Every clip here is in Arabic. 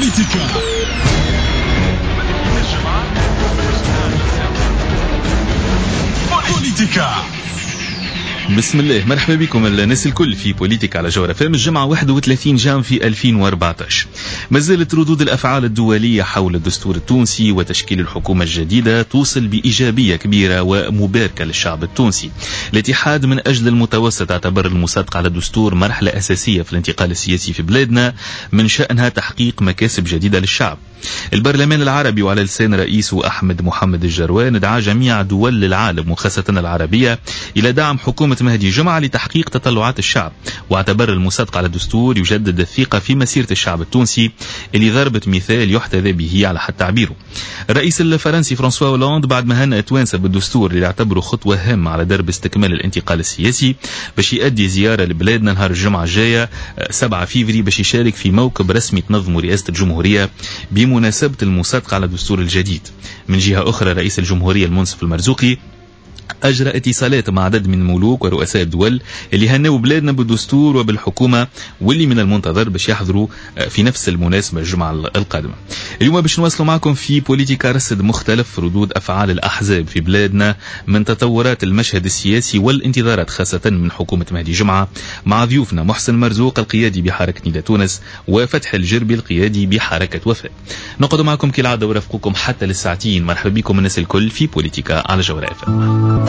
بوليتيكا. بسم الله، مرحبا بكم الناس الكل في بوليتيكا على جوهر FM. الجمعة 31 جان في 2014. ما زالت ردود الأفعال الدولية حول الدستور التونسي وتشكيل الحكومة الجديدة توصل بإيجابية كبيرة ومباركة للشعب التونسي. الاتحاد من أجل المتوسط اعتبر المصادقة على الدستور مرحلة أساسية في الانتقال السياسي في بلادنا، من شأنها تحقيق مكاسب جديدة للشعب. البرلمان العربي وعلى لسان رئيسه أحمد محمد الجروان دعا جميع دول العالم وخاصة العربية إلى دعم حكومة مهدي جمعة لتحقيق تطلعات الشعب، واعتبر المصادقة على الدستور يجدد الثقة في مسيرة الشعب التونسي اللي ضربت مثال يحتذى به على حد تعبيره. الرئيس الفرنسي فرانسوا هولاند بعد ما هنأ توانسة بالدستور اللي يعتبره خطوة هامة على درب استكمال الانتقال السياسي، باش يؤدي زيارة لبلادنا نهار الجمعة الجاية 7 فيفري باش يشارك في موكب رسمي تنظم رئاسة الجمهورية بمناسبة المصادقة على الدستور الجديد. من جهة أخرى، رئيس الجمهورية المنصف المرزوقي أجرى اتصالات مع عدد من الملوك ورؤساء الدول اللي هنوا بلادنا بالدستور وبالحكومة، واللي من المنتظر باش يحضروا في نفس المناسبة الجمعة القادمة. اليوم باش نواصلوا معكم في بوليتيكا رصد مختلف ردود أفعال الأحزاب في بلادنا من تطورات المشهد السياسي والانتظارات خاصة من حكومة مهدي جمعة، مع ضيوفنا محسن مرزوق القيادي بحركة نداء تونس وفتح الجربي القيادي بحركة وفاء. نقعد معكم كالعادة ورافقكم حتى للساعتين. مرحبا بكم الناس الكل في بوليتيكا على جوهر FM.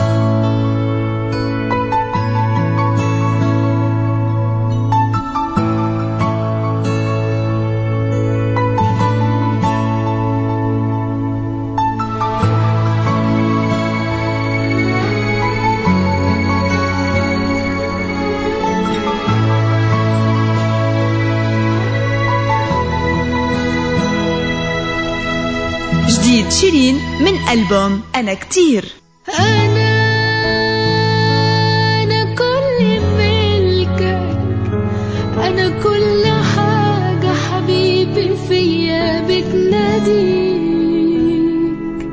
جديد شيرين من ألبوم أنا كتير. أنا كل ملكك، أنا كل حاجة حبيبي فيا بتناديك.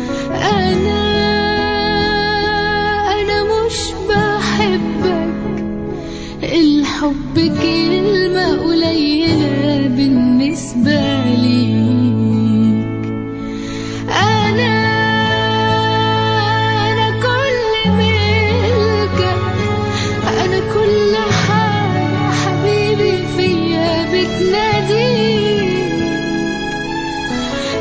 أنا مش بحبك، الحب كلمة قليلة بالنسبة لي. أنا كل ملكك، أنا كل حاجة حبيبي فيا بتناديك.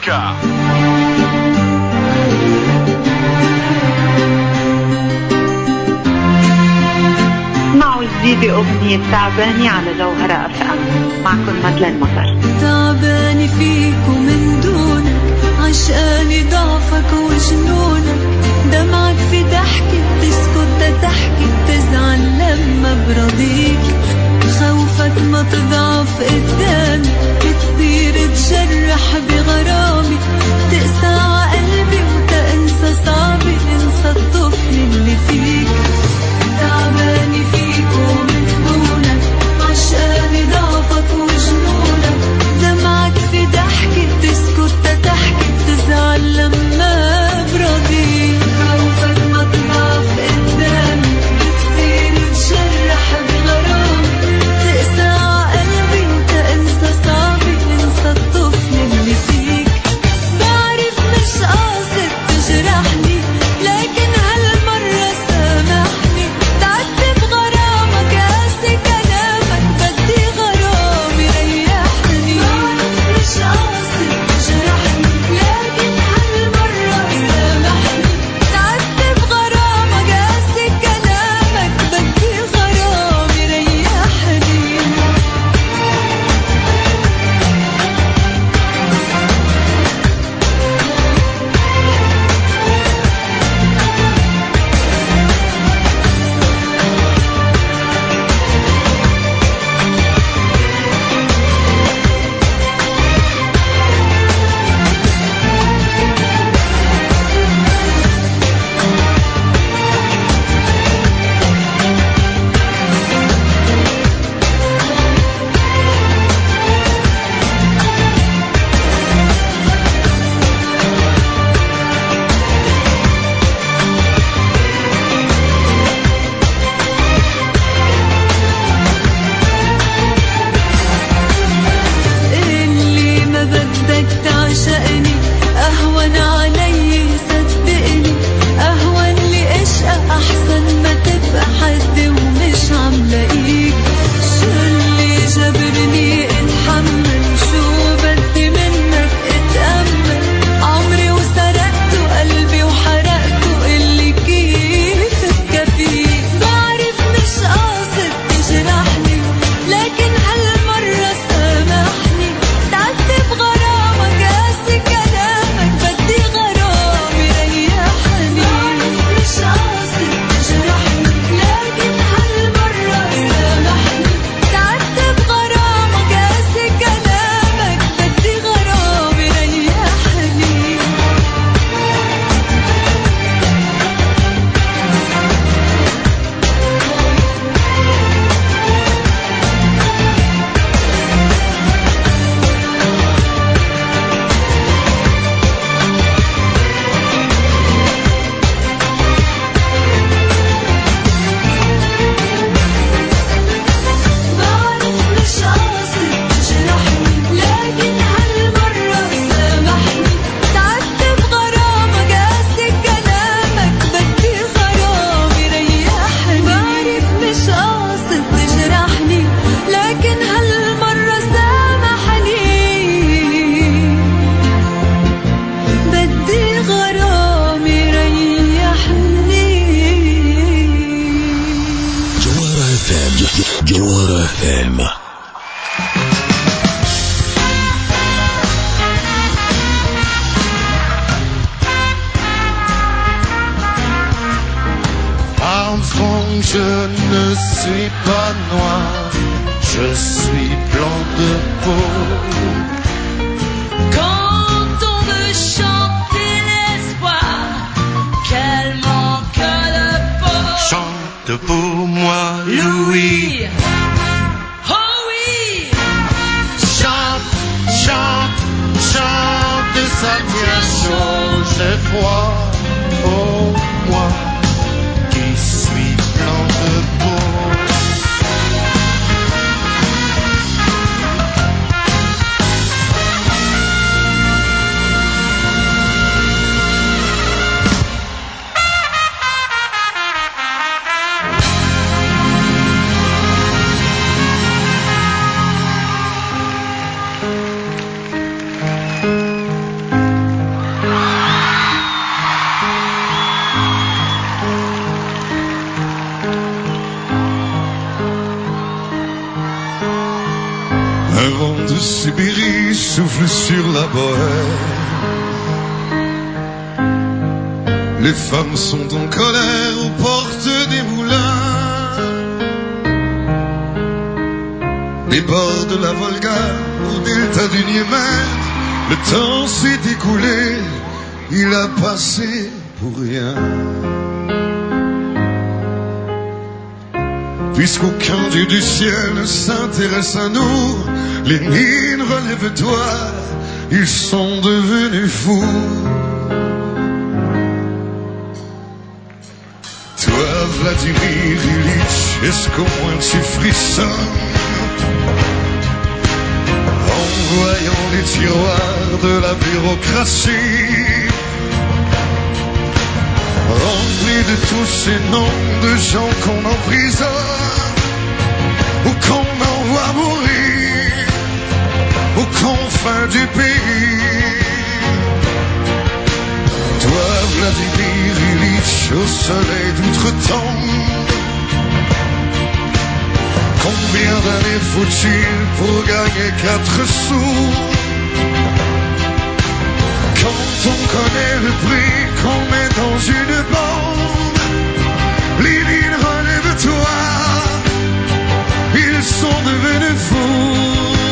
مونيكا. اسمعوا جديدة أغنية تعباني على جوهرة اف ام. معكم مدلن مطر. تعباني فيك ومن دونك، عشقاني ضعفك وجنونك، دمعك في ضحكي بتسكت تحكي، بتزعل لما برضيك، خوفك ما تضعف قدامي، كتير تجرح بغرامي، تقسى ع قلبي وتنسى صعبي، انسى الطفل اللي فيك. تعباني فيك ومن دونك، عشقاني ضعفك وجنونك، دمعك في ضحكي بتسكت تحكي، بتزعل لما برضيك، خوفك ما تضعف قدامي، كتير تجرح بغرامي، تقسى ع قلبي وتنسى صعبي، انسى الطفل اللي فيك. بعرف مش قاصد تجرحني، لكن هالمرة سامحني، تعذب غرامك قاسي كلامك، بدي غرامي ريحني. بعرف مش قاصد تجرحني، لكن هالمرة سامحني، تعذب غرامك قاسي كلامك، بدي غرامي ريحني. اللي ما بدك تعشقني، أهون علي صدقني، أهون لي أشقى أحسن ما تبقى حد ومش عم لاقيك. شو اللي جبرني اتحمل، شو بدي منك اتأمل، عمري وسرقته قلبي وحرقته، اللي كيف تكفيك. بعرف مش قاصد تجرحني، لكن هالمرة سامحني، تعذب غرامك قاسي كلامك، بدي غرامي ريحني. بعرف مش قاصد تجرحني، لكن هالمرة سامحني، تعذب غرامك قاسي كلامك، بدي غرامي ريحني. بعرف مش قاصد تجرحني، لكن هالمرة سامحني، تعذب غرامك قاسي كلامك، بدي غرامي ريحني. بعرف مش قاصد تجرحني، لكن هالمرة سامحني، بدي غرامي ريحني. جوهرة FM. جوهرة FM. Armstrong, je ne suis pas noir, je suis blanc de peau. Quand on veut chanter l'espoir, qu'elle manque de peau. Chante pour moi, Louis. Oh oui, Chante, chante, chante, ça tient chaud, j'ai froid. Oh, moi, qui suis blanc de peau. Un vent de Sibérie souffle sur la bohème. Les femmes sont en colère aux portes des moulins. Des bords de la Volga au delta du Niémen, le temps s'est écoulé, il a passé pour rien. Puisqu'aucun dieu du ciel ne s'intéresse à nous, les mines relève-toi, ils sont devenus fous. Toi, Vladimir Ilitch, est-ce qu'au moins tu frissonnes en voyant les tiroirs de la bureaucratie remplis de tous ces noms de gens qu'on emprisonne ou qu'on envoie mourir aux confins du pays. Toi, Vladimir Ilitch, au soleil d'outre-tombe, combien d'années faut-il pour gagner 4 sous? Quand on connaît le prix qu'on met dans une bombe, les mines relève-toi, ils sont devenus fous.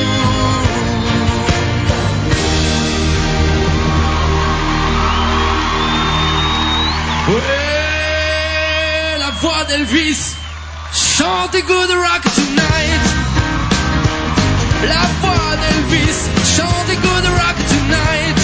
Ouais, la voix d'Elvis chante Good Rock Tonight. La voix d'Elvis chante Good Rock Tonight.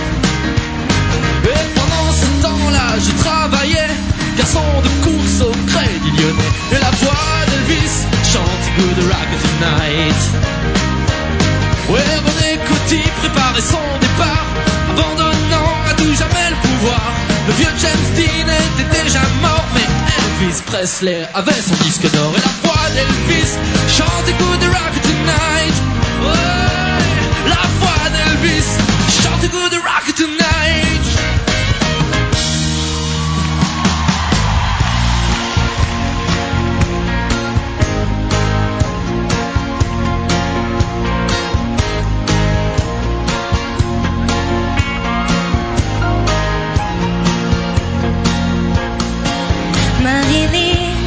Et pendant ce temps-là, je travaillais, garçon de course au Crédit Lyonnais. Et la voix d'Elvis chante Good Rock Tonight. Ouais, René Coty préparait son départ, abandonnant à tout jamais le pouvoir. Le vieux James Dean était déjà mort, mais Elvis Presley avait son disque d'or. Et la voix d'Elvis chante Good Rock Tonight. Ouais, la voix d'Elvis chante Good Rock Tonight. Marilyn,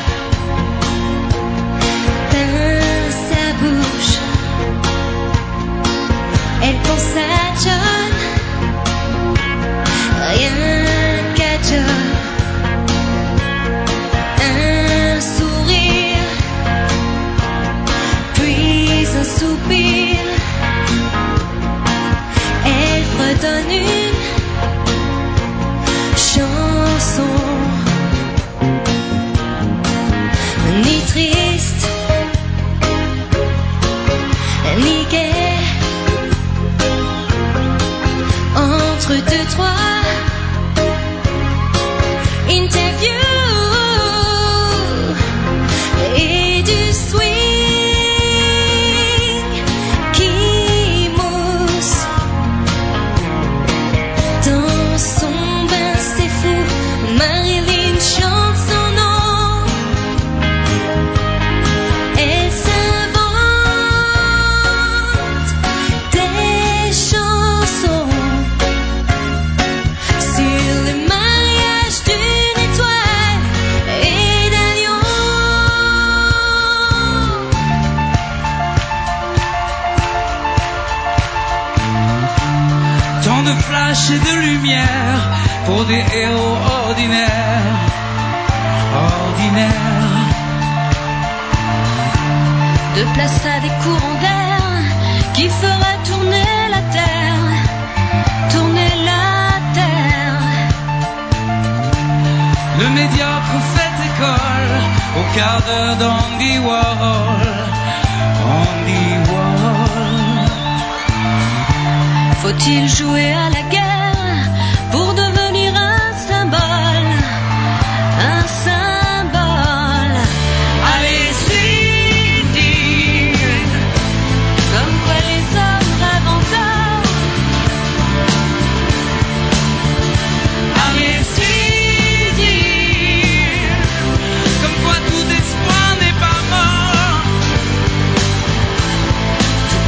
dans sa bouche, elle pense à John, rien qu'à John. Un sourire, puis un soupir, elle fredonne une chanson. Ni triste, ni gai, entre deux, trois interviews et du swing qui mousse dans son bain, c'est fou. Marilyn chante son nom. Elle s'invente des chansons sur le mariage d'une étoile et d'un lion. Tant de flash et de lumière pour des héros ordinaires, ordinaires. De place à des courants d'air qui fera tourner la terre, tourner la terre. Le médiocre fait école au quart d'heure d'Andy Warhol, Andy Warhol. Faut-il jouer à la guerre pour devenir un symbole, un symbole? Allez, Comme quoi les hommes rêvent encore. allez, comme quoi tout espoir n'est pas mort. Tout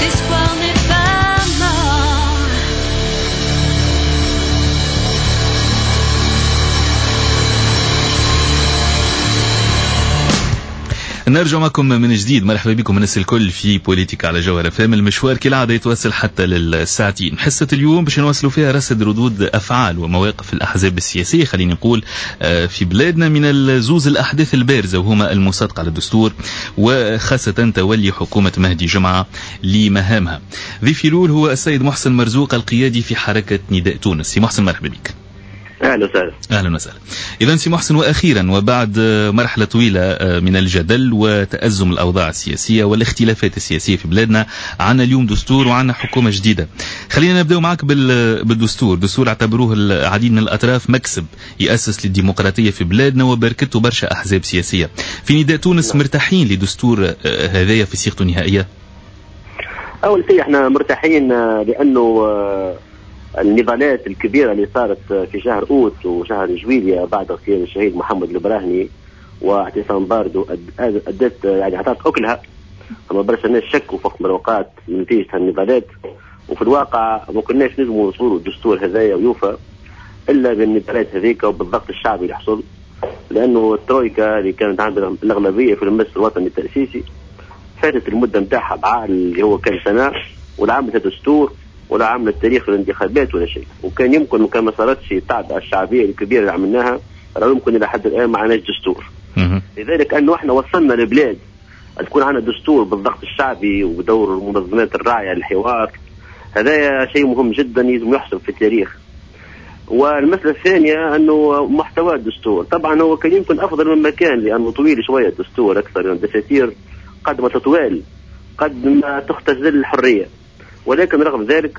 نرجع معكم من جديد. مرحبا بكم الناس الكل في بوليتيك على جوهر FM. المشوار كالعادة يتواصل حتى للساعتين. حصة اليوم باش نواصلوا فيها رصد ردود أفعال ومواقف الأحزاب السياسية خلينا نقول في بلادنا من الزوز الأحداث البارزة وهما المصادقة على الدستور وخاصة تولي حكومة مهدي جمعة لمهامها. ضيفي الأول هو السيد محسن مرزوق القيادي في حركة نداء تونس. سي محسن مرحبا بك. أهلا وسهلا. أهلا وسهلا. إذن سي محسن، وأخيرا وبعد مرحلة طويلة من الجدل وتأزم الأوضاع السياسية والاختلافات السياسية في بلادنا، عنا اليوم دستور وعنا حكومة جديدة. خلينا نبدأ معك بالدستور. دستور اعتبروه العديد من الأطراف مكسب يأسس للديمقراطية في بلادنا وبركته برشا أحزاب سياسية. في نداء تونس مرتاحين لدستور هذايا في صيغته النهائية؟ أول شيء احنا مرتاحين لأنه النضالات الكبيرة اللي صارت في شهر أوت وشهر جويلية بعد اغتيال الشهيد محمد البراهني واعتصام باردو أدت يعني عطات أكلها. أما برشا الناس شكوا في وقت من الأوقات من نتيجة النضالات، وفي الواقع ما كناش نجموا نوصلوا الدستور هذايا ويوفى إلا بالنضالات هذيك وبالضغط الشعبي اللي حصل، لأنه الترويكا اللي كانت عندنا الأغلبية في المجلس الوطني التأسيسي فاتت المدة متاعها بعقل اللي هو كان سنة، ولا عملت الدستور ولا عملت تاريخ الانتخابات ولا شيء. وكان يمكن وكان ما صارتش التعبئة الشعبية الكبيرة اللي عملناها راه يمكن إلى حد الآن ما عندناش دستور. لذلك أنه احنا وصلنا لبلاد تكون عندنا دستور بالضغط الشعبي وبدور منظمات الراعية للحوار، هذا شيء مهم جدا يجب يحسب في التاريخ. والمسألة الثانية أنه محتوى الدستور طبعا هو كان يمكن أفضل مما كان، لأنه طويل شوية الدستور أكثر من الدساتير، قد ما تطوال قد ما تختزل الحرية، ولكن رغم ذلك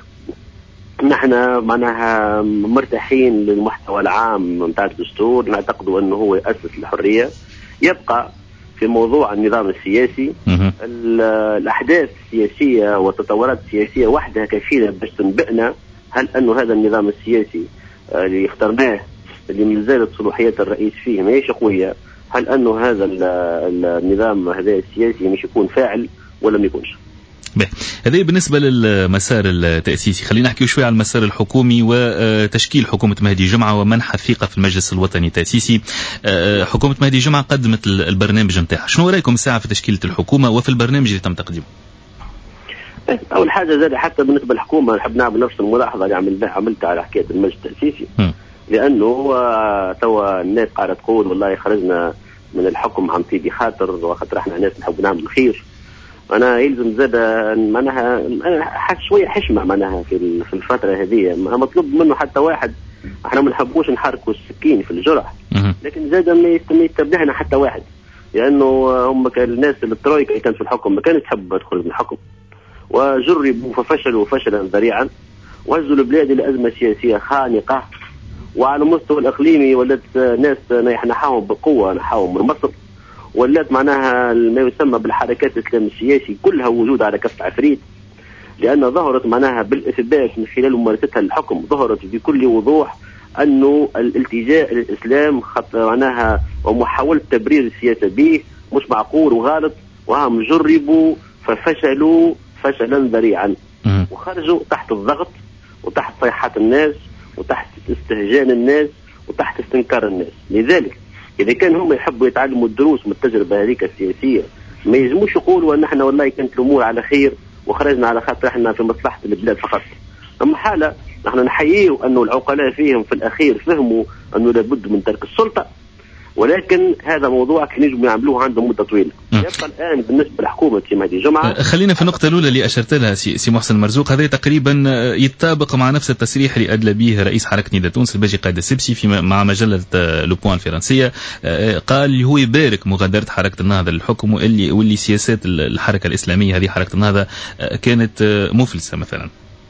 نحن معناها مرتاحين للمحتوى العام متاع الدستور. نعتقد أنه هو يأسس الحرية. يبقى في موضوع النظام السياسي الأحداث السياسية والتطورات السياسية وحدها كفيلة باش تنبئنا هل أنه هذا النظام السياسي اللي اخترناه اللي من زالت صلاحيات الرئيس فيه ماهيش قوية، هل أنه هذا النظام هذا السياسي مش يكون فاعل ولا ما يكونش. هذا بالنسبة للمسار التأسيسي. خلينا نحكي شوي عن المسار الحكومي وتشكيل حكومة مهدي جمعة ومنح الثقة في المجلس الوطني التأسيسي. حكومة مهدي جمعة قدمت البرنامج نتاعها. شنو رأيكم الساعة في تشكيلة الحكومة وفي البرنامج اللي تم تقديمه؟ أول حاجة زاد حتى بالنسبة للحكومة نحب نعمل نفس الملاحظة اللي عملتها على حكاية المجلس التأسيسي، لأنه توا الناس قاعدة تقول والله خرجنا من الحكم عن طيب خاطر وخاطر احنا ناس نحب نعمل الخير. أنا يلزم زاد معناها شوية حشمة معناها في الفترة هذه. مطلوب منه حتى واحد، احنا ما نحبوش نحركوا السكين في الجرح، لكن زاد ما يتبعنا حتى واحد، لأنه هم كان الناس الترويكا اللي كانت في الحكم ما كانت تحب تخرج من الحكم، وجربوا ففشلوا فشلا ذريعا، وهزوا البلاد إلى أزمة سياسية خانقة. وعلى المستوى الإقليمي ولات ناس نحاهم بقوة، نحاهم من مصر، ولات معناها ما يسمى بالحركات الإسلام السياسي كلها وجود على كف عفريت، لأن ظهرت معناها بالإثبات من خلال ممارستها للحكم، ظهرت بكل وضوح أنه الالتجاء للإسلام معناها ومحاولة تبرير السياسة به مش معقول وغالط، وهم جربوا ففشلوا فشلا ذريعا، وخرجوا تحت الضغط وتحت صيحات الناس وتحت استهجان الناس وتحت استنكار الناس. لذلك إذا كان هم يحبوا يتعلموا الدروس من التجربة هذيك السياسية ما يلزموش يقولوا أن احنا والله كانت الأمور على خير وخرجنا على خاطر احنا في مصلحة البلاد فقط. أما حالة نحن نحييه أنه العقلاء فيهم في الأخير فهموا أنه لابد من ترك السلطة، ولكن هذا موضوع كان يجب يعملوه عندهم مدة طويلة. يبقى الآن بالنسبة لحكومة مهدي جمعة، خلينا في النقطة الأولى اللي أشرت لها سي محسن مرزوق. هذا تقريبا يتطابق مع نفس التصريح اللي أدلى به رئيس حركة نداء تونس الباجي قائد السبسي مع مجلة لو بوان الفرنسية. قال هو يبارك مغادرة حركة النهضة للحكم، واللي سياسات الحركة الإسلامية هذه حركة النهضة كانت مفلسة مثلا.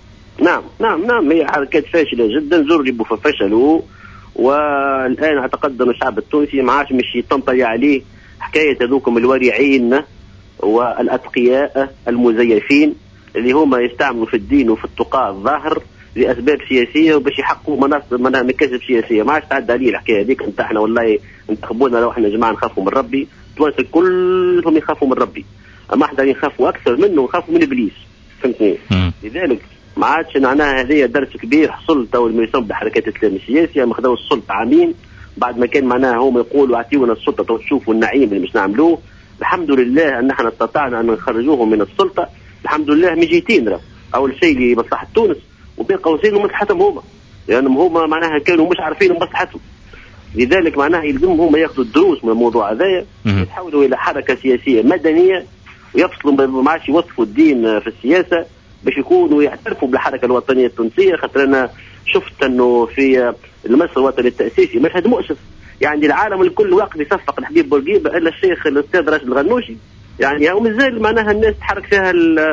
نعم هي حركات فاشلة جدا، جربوا ففشلوا، والآن اعتقد أن الشعب التونسي ما عادش مش يطنطي عليه حكاية هذوكم الورعين والأتقياء المزيفين اللي هما يستعملوا في الدين وفي التقاء الظاهر لأسباب سياسية وباش يحققوا مناصب منها مكاسب سياسية. ما عادش تعدى عليه الحكاية هذيك انت احنا والله انتخبونا لو احنا جماعة نخافوا من ربي. التوانسة كلهم يخافوا من ربي، أما احنا يخافوا أكثر منه يخافوا من إبليس، فهمتني؟ لذلك ما عادش معناها هذه درس كبير حصل تو ما يسمى بحركات الإسلام السياسية. ما خذوا السلطة عامين بعد ما كان معناها هم يقولوا اعطيونا السلطة تشوفوا النعيم اللي مش نعملوه. الحمد لله أن احنا استطعنا أن نخرجوهم من السلطة الحمد لله من جهتين. أول شيء لمصلحة تونس وبين قوسين لمصلحتهم هما، لأنهم هما معناها كانوا مش عارفين مصلحتهم. لذلك معناها يلزمهم هما ياخذوا الدروس من الموضوع هذايا، يتحولوا إلى حركة سياسية مدنية ويفصلوا ما عادش يوصفوا الدين في السياسة باش يكونوا يعترفوا بالحركة الوطنية التونسية. خاطر أنا شفت أنه في المجلس الوطني التأسيسي مشهد مؤسف، يعني العالم الكل واقف يصفق الحبيب بورقيبة إلا الشيخ الأستاذ راشد الغنوشي. يعني ومازال معناها الناس تحرك فيها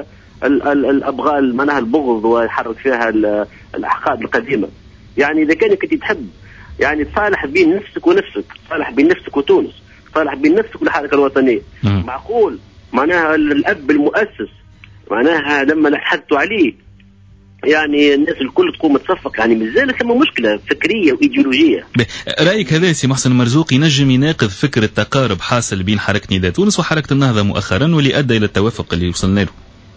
الأبغال معناها البغض ويحرك فيها الأحقاد القديمة. يعني إذا كنت تحب يعني تصالح بين نفسك ونفسك، تصالح بين نفسك وتونس، تصالح بين نفسك والحركة الوطنية. معقول معناها الأب المؤسس معناها لما لحدتوا عليه يعني الناس الكل تقوم تصفق؟ يعني مازال ثم مشكلة فكرية وإيديولوجية. رأيك هذا سي محسن مرزوق ينجم يناقض فكرة تقارب حاصل بين حركة نداء تونس وحركة النهضة مؤخرا واللي أدى إلى التوافق اللي وصلنا له؟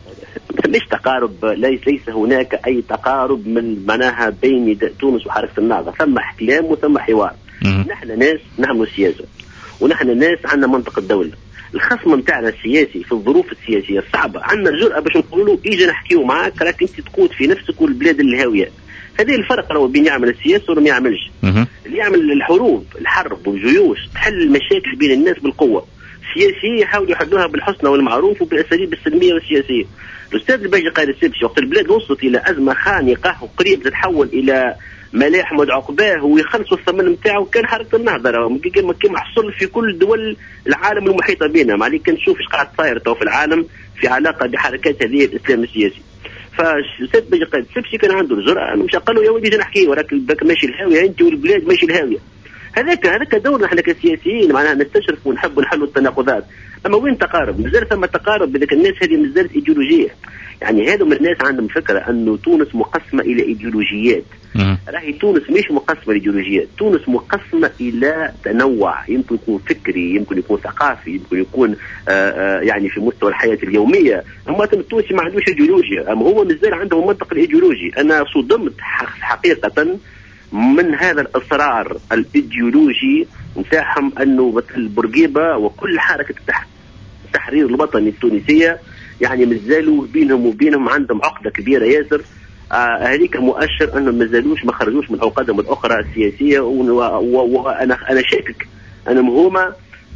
مش تقارب، ليس هناك أي تقارب من معناها بين نداء تونس وحركة النهضة، ثم كلام وثم حوار. نحن ناس نعمل سياسة ونحن ناس عندنا منطقة الدولة. الخصم متاعنا السياسي في الظروف السياسية الصعبة عندنا الجرأة باش نقولوا إيجا نحكيو معاك راك أنت تقود في نفسك والبلاد الهاوية. هذه الفرق لو بين يعمل السياسة ولا ما يعملش. اللي يعمل الحرب والجيوش تحل المشاكل بين الناس بالقوة. السياسية يحاولوا يحلوها بالحسنى والمعروف وبالأساليب السلمية والسياسية. الأستاذ الباجي قال السبسي وقت البلاد وصلت إلى أزمة خانقة وقريب تتحول إلى ملاح عقباه ويخلصوا الثمن نتاعو كان حركة النهضة كما حصل في كل دول العالم المحيطة بنا. معليك كان تشوف ايش قاعد صاير في العالم في علاقة بحركات هذه الإسلام السياسي. فالسيد باجي قال السبسي كان عنده الجرأة أنه مش قالوا يا ولدي نحكي وراك ماشي الهاوية أنت والبلاد ماشي الهاوية. هذاك دورنا احنا كسياسيين معناها نستشرف ونحب نحلوا التناقضات. اما وين تقارب؟ مازال ثم تقارب بذلك الناس هذه مازالت ايديولوجيه. يعني هذو من الناس عندهم فكره انه تونس مقسمه الى ايديولوجيات. راهي تونس مش مقسمه لايديولوجيات، تونس مقسمه الى تنوع، يمكن يكون فكري، يمكن يكون ثقافي، يمكن يكون يعني في مستوى الحياه اليوميه. اما التونسي ما عندوش ايديولوجيا، اما هو مازال عنده منطق الايديولوجي. انا صدمت حقيقه من هذا الإصرار الإيديولوجي نتاعهم أنه مثل بورقيبة وكل حركة التحرير الوطني التونسية يعني مازالوا بينهم وبينهم عندهم عقدة كبيرة ياسر. هذيك مؤشر أنهم مازالوش ما خرجوش من عقدهم الأخرى السياسية. وأنا شاكك أنهم هما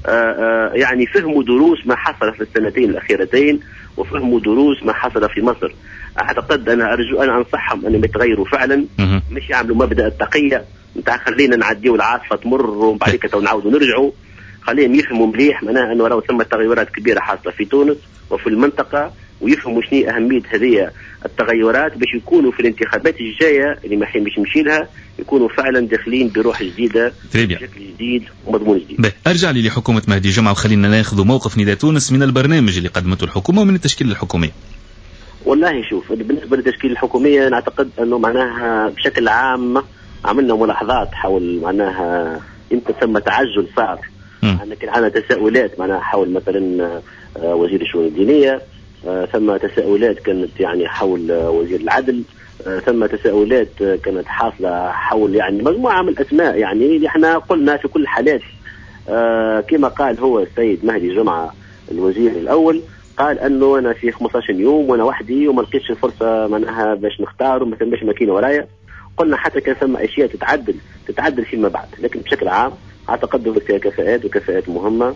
يعني فهموا دروس ما حصل في السنتين الأخيرتين وفهموا دروس ما حصل في مصر. أعتقد أنا أرجو أنا أنصحهم أنهم يتغيروا فعلا، مش يعملوا مبدأ التقية نتاع خلينا نعديوا العاصفة تمر وبعد كده ونعاودوا نرجعوا. خليهم يفهموا مليح معناها أنه راهو ثم تغيرات كبيرة حاصلة في تونس وفي المنطقة، ويفهموا شنو أهمية هذه التغيرات باش يكونوا في الانتخابات الجاية اللي ما حين باش نمشي لها يكونوا فعلا داخلين بروح جديدة بشكل جديد ومضمون جديد. أرجع لي لحكومة مهدي جمعة وخلينا ناخذ موقف نداء تونس من البرنامج اللي قدمته الحكومة ومن التشكيل الحكومي. والله شوف بالنسبة للتشكيل الحكومية نعتقد أنه معناها بشكل عام عملنا ملاحظات حول معناها يمكن ثم تعجل صار. كان عندنا تساؤلات معناها حول مثلا وزير الشؤون الدينية، ثم تساؤلات كانت يعني حول وزير العدل، ثم تساؤلات كانت حاصلة حول يعني مجموعة من الأسماء. يعني احنا قلنا في كل الحالات كما قال هو السيد مهدي جمعة الوزير الأول قال أنه أنا في 15 يوم وأنا وحدي وما لقيتش الفرصة معناها باش نختار وما ثماش ماكينة ورايا. قلنا حتى كان ثم أشياء تتعدل فيما بعد، لكن بشكل عام أعتقد فيها كفاءات وكفاءات مهمة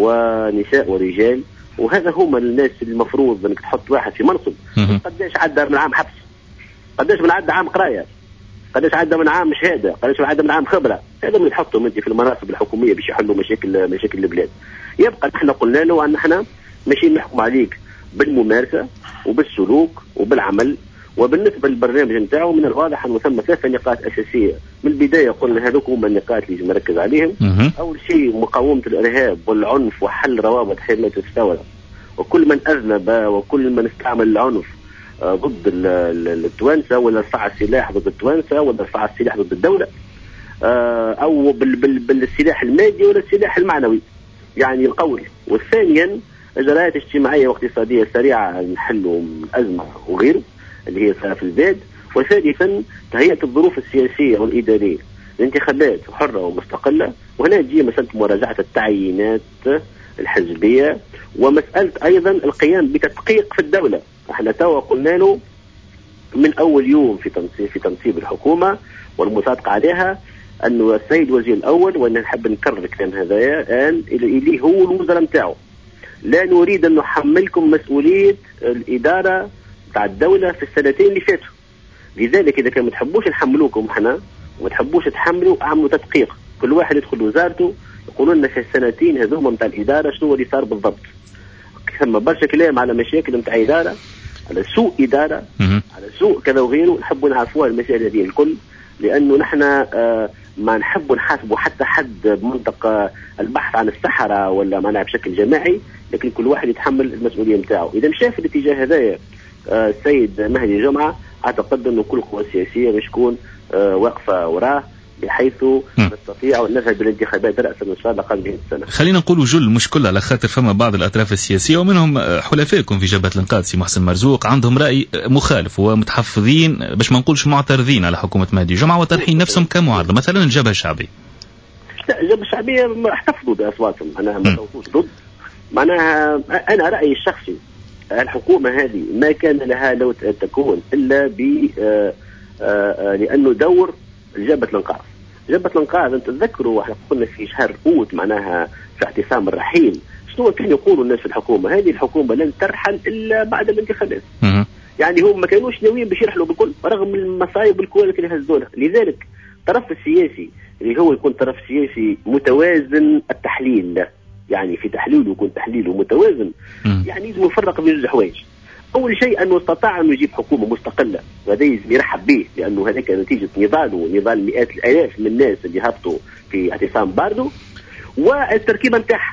ونساء ورجال، وهذا هما الناس المفروض أنك تحط واحد في منصب. قداش عدى من عام حبس، قداش من عدى عام قراية، قداش عدى من عام شهادة، قداش عدى من عام خبرة. هذا من تحطهم أنت في المناصب الحكومية باش يحلوا مشاكل البلاد. يبقى نحن قلنا له أن نحن ماشي نحكم عليك بالممارسة وبالسلوك وبالعمل. وبالنسبة للبرنامج نتاعو من الواضح أنه ثم 3 نقاط أساسية من البداية قلنا هذوك هما النقاط اللي لازم نركز عليهم. أول شيء مقاومة الإرهاب والعنف وحل روابط حماية الثورة، وكل من أذنب وكل من استعمل العنف ضد التوانسة ولا رفع السلاح ضد التوانسة ولا رفع السلاح ضد الدولة أو بالسلاح المادي ولا السلاح المعنوي يعني القول. والثانيا إجراءات اجتماعية واقتصادية سريعة نحلوا الأزمة وغيره اللي هي في البلاد. وثالثا تهيئة الظروف السياسية والإدارية لانتخابات حرة ومستقلة. وهنا تجي مسألة مراجعة التعيينات الحزبية، ومسألة أيضا القيام بتدقيق في الدولة. احنا توا قلنا له من أول يوم في تنصيب الحكومة والمصادقة عليها أنه السيد وزير الأول، وأنا نحب نكرر الكلام هذايا، قال اللي هو الوزراء نتاعو لا نريد أن نحملكم مسؤولية الإدارة بتاع الدولة في السنتين اللي فاتوا، لذلك إذا كان ما تحبوش نحملوكم احنا وما تحبوش تحملوا، اعملوا تدقيق، كل واحد يدخل وزارته يقولوا لنا في السنتين هذوما نتاع الإدارة شنو اللي صار بالضبط. ثم برشا كلام على مشاكل نتاع إدارة، على سوء إدارة، على سوء كذا وغيره، نحبوا نعرفوها المسائل هذه الكل، لأنه نحن ما نحبوا نحاسبوا حتى حد بمنطق البحث عن السحرة ولا معناها بشكل جماعي، لكن كل واحد يتحمل المسؤولية نتاعو. إذا مشى في الاتجاه هذايا السيد مهدي جمعة، أعتقد أنه كل قوى سياسية باش تكون واقفة وراه، بحيث نستطيع أن نذهب بالانتخابات رأسا إن شاء الله قبل نهاية السنة. خلينا نقول جل مش كل، على خاطر فما بعض الأطراف السياسية ومنهم حلفائكم في جبهة الإنقاذ سي محسن مرزوق عندهم رأي مخالف ومتحفظين باش ما نقولش معترضين على حكومة مهدي جمعة وطرحين نفسهم كمعارضة، مثلا الجبهة الشعبية. لا الجبهة الشعبية احتفظوا بأصواتهم، أنا ما صوتوش ضد. معناها أنا رأيي الشخصي الحكومة هذه ما كان لها لو تكون إلا لأنه دور جبهة الإنقاذ. جبهة الإنقاذ أنت تذكروا احنا قلنا في شهر أوت معناها في اعتصام الرحيل، شنو كان يقولوا الناس في الحكومة؟ هذه الحكومة لن ترحل إلا بعد الانتخابات. يعني هم ما كانوش ناويين باش يرحلوا بالكل رغم المصايب الكل اللي هزونا. لذلك الطرف السياسي اللي هو يكون طرف سياسي متوازن التحليل، يعني في تحليله يكون تحليله متوازن، يعني لازم يفرق بين الحوايج. أول شيء أنه استطاع أنه يجيب حكومة مستقلة، وهذا يرحب به، لأنه هذا كان نتيجة نضال مئات الآلاف من الناس اللي هبطوا في اعتصام باردو، والتركيبة نتاعها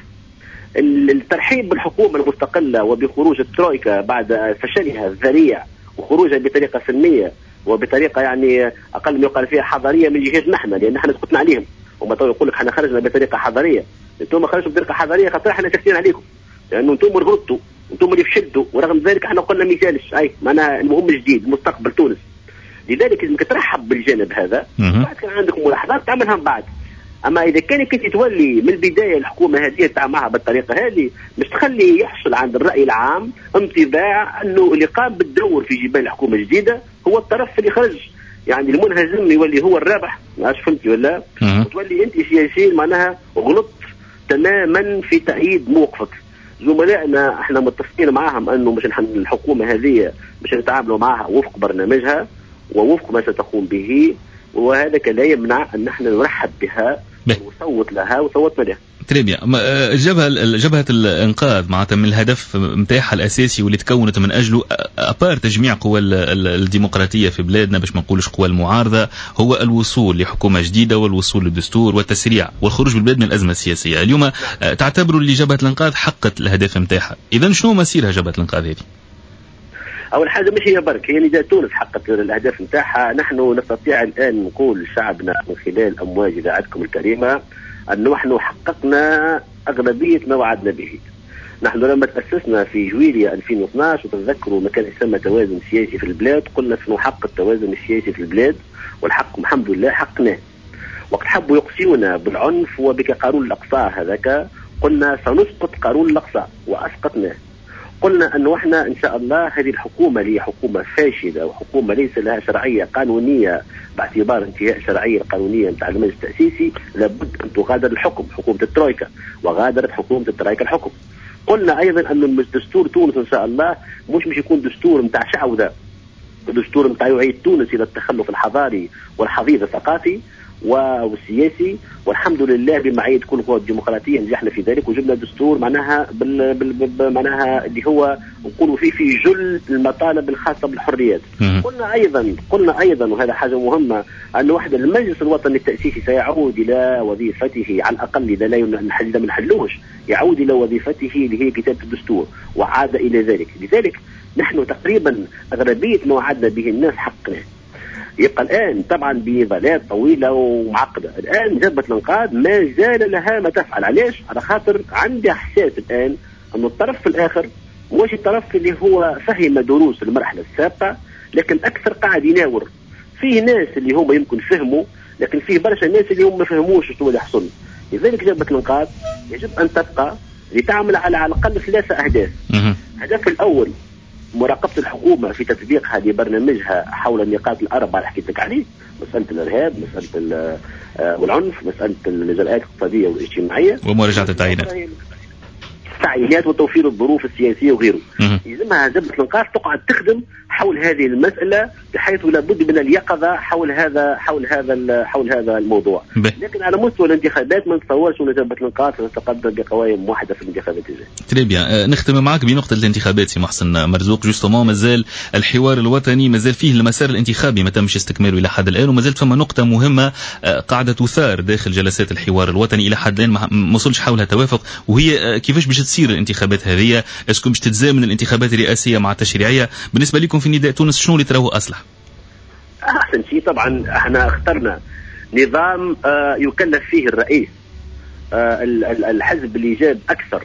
الترحيب بالحكومة المستقلة وبخروج الترويكا بعد فشلها الذريع وخروجها بطريقة سلمية وبطريقة يعني أقل ما يقال فيها حضارية من جهتنا نحن، لأن احنا سقطنا عليهم. وما تو يقول لك احنا خرجنا بطريقة حضارية، انتم خرجتوا بطريقة حضارية خاطر احنا ساكتين عليكم، لأنه انتم اللي غلطتوا، انتم اللي فشلتوا، ورغم ذلك احنا قلنا مثالش اي معناها المهم جديد مستقبل تونس. لذلك لازمك ترحب بالجانب هذا، بعد كان عندك ملاحظات تعملها من بعد. اما اذا كنت تولي من البدايه الحكومه هذه تعمل معها بالطريقه هذه، مش تخلي يحصل عند الراي العام انطباع انه اللي قام بالدور في جبال الحكومه الجديده هو الطرف اللي خرج، يعني المنهزم يولي هو الرابح. عاش فهمتي ولا؟ وتولي انت سياسيا معناها غلط تماما في تأييد موقفك. زملائنا احنا متفقين معاهم انه مش الحكومه هذه مش نتعاملوا معها وفق برنامجها ووفق ما ستقوم به، وهذا لا يمنع ان احنا نرحب بها ونصوت لها وصوتنا لها. تريبيا. جبهة الإنقاذ معناتها من الهدف متاعها الأساسي واللي تكونت من أجله أبار تجميع قوى الديمقراطية في بلادنا باش ما نقولش قوى المعارضة، هو الوصول لحكومة جديدة والوصول للدستور والتسريع والخروج بالبلاد من الأزمة السياسية. اليوم تعتبروا اللي جبهة الإنقاذ حقت الهدف متاعها، إذن شنو مسيرها جبهة الإنقاذ هذه؟ أول حاجة مش هي برك، هي نداء تونس حقت الأهداف نتاعها. نحن نستطيع الآن نقول لشعبنا من خلال أمواج إذاعتكم الكريمة أنه نحن حققنا أغلبية ما وعدنا به. نحن لما تأسسنا في جويلية 2012 وتذكروا ما كان يسمى توازن سياسي في البلاد، قلنا سنحقق التوازن السياسي في البلاد، والحق الحمد لله حقناه. وقت حبوا يقسمونا بالعنف وبقانون الأقصى هذاك، قلنا سنسقط قانون الأقصى وأسقطناه. قلنا أنه احنا إن شاء الله هذه الحكومة اللي هي حكومة فاشلة وحكومة ليس لها شرعية قانونية باعتبار انتهاء الشرعية القانونية نتاع المجلس التأسيسي، لابد أن تغادر الحكم، حكومة الترويكا، وغادرت حكومة الترويكا الحكم. قلنا أيضا أن دستور تونس إن شاء الله مش يكون دستور نتاع شعوذة، دستور نتاع يعيد تونس إلى التخلف الحضاري والحضيض الثقافي والسياسي. والحمد لله بمعية كل قوى الديمقراطية نجحنا في ذلك وجبنا دستور معناها معناها اللي هو نقولوا فيه في جل المطالب الخاصة بالحريات. قلنا أيضا وهذا حاجة مهمة أن واحدة المجلس الوطني التأسيسي سيعود إلى وظيفته على الأقل إذا لا نحلوش، يعود إلى وظيفته اللي هي كتابة الدستور وعاد إلى ذلك. لذلك نحن تقريبا أغلبية ما وعدنا به الناس حقناه. يبقى الآن طبعا بنضالات طويلة ومعقدة. الآن جبهة الإنقاذ ما زال لها ما تفعل. علاش؟ على خاطر عندي إحساس الآن أن الطرف الآخر مش الطرف اللي هو فهم دروس المرحلة السابقة، لكن أكثر قاعد يناور. فيه ناس اللي هم يمكن فهموا، لكن فيه برشا ناس اللي هم ما فهموش شو اللي يحصل. لذلك جبهة الإنقاذ يجب أن تبقى لتعمل على الأقل 3 أهداف. الهدف الأول مراقبة الحكومة في تطبيقها لبرنامجها حول النقاط الأربعة اللي حكيت لك عليه، مسألة الإرهاب، مسألة والعنف، مسألة الإجراءات الاقتصادية والاجتماعية، ومراجعة التعيينات وتوفير الظروف السياسية وغيره. يلزمها زبدة النقاط تقعد تخدم حول هذه المسألة بحيث لابد من اليقظة حول هذا الموضوع. لكن على مستوى الانتخابات ما نتصورش أن زبدة النقاط تتقدم بقوائم واحدة في الانتخابات الجاية. تري بيان. نختم معك بنقطة الانتخابات سي محسن مرزوق. جوستومون مازال الحوار الوطني مازال فيه المسار الانتخابي ما تمش استكماله إلى حد الآن، ومازال فما نقطة مهمة قاعدة تثار داخل جلسات الحوار الوطني إلى حد الآن ما وصلش حولها توافق، وهي كيفاش باش تصير الانتخابات هذه؟ اسكو باش تتزامن الانتخابات الرئاسية مع التشريعية؟ بالنسبة لكم في نداء تونس شنو اللي تراوه أصلح؟ أحسن شيء طبعا احنا اخترنا نظام يكلف فيه الرئيس الحزب اللي جاب أكثر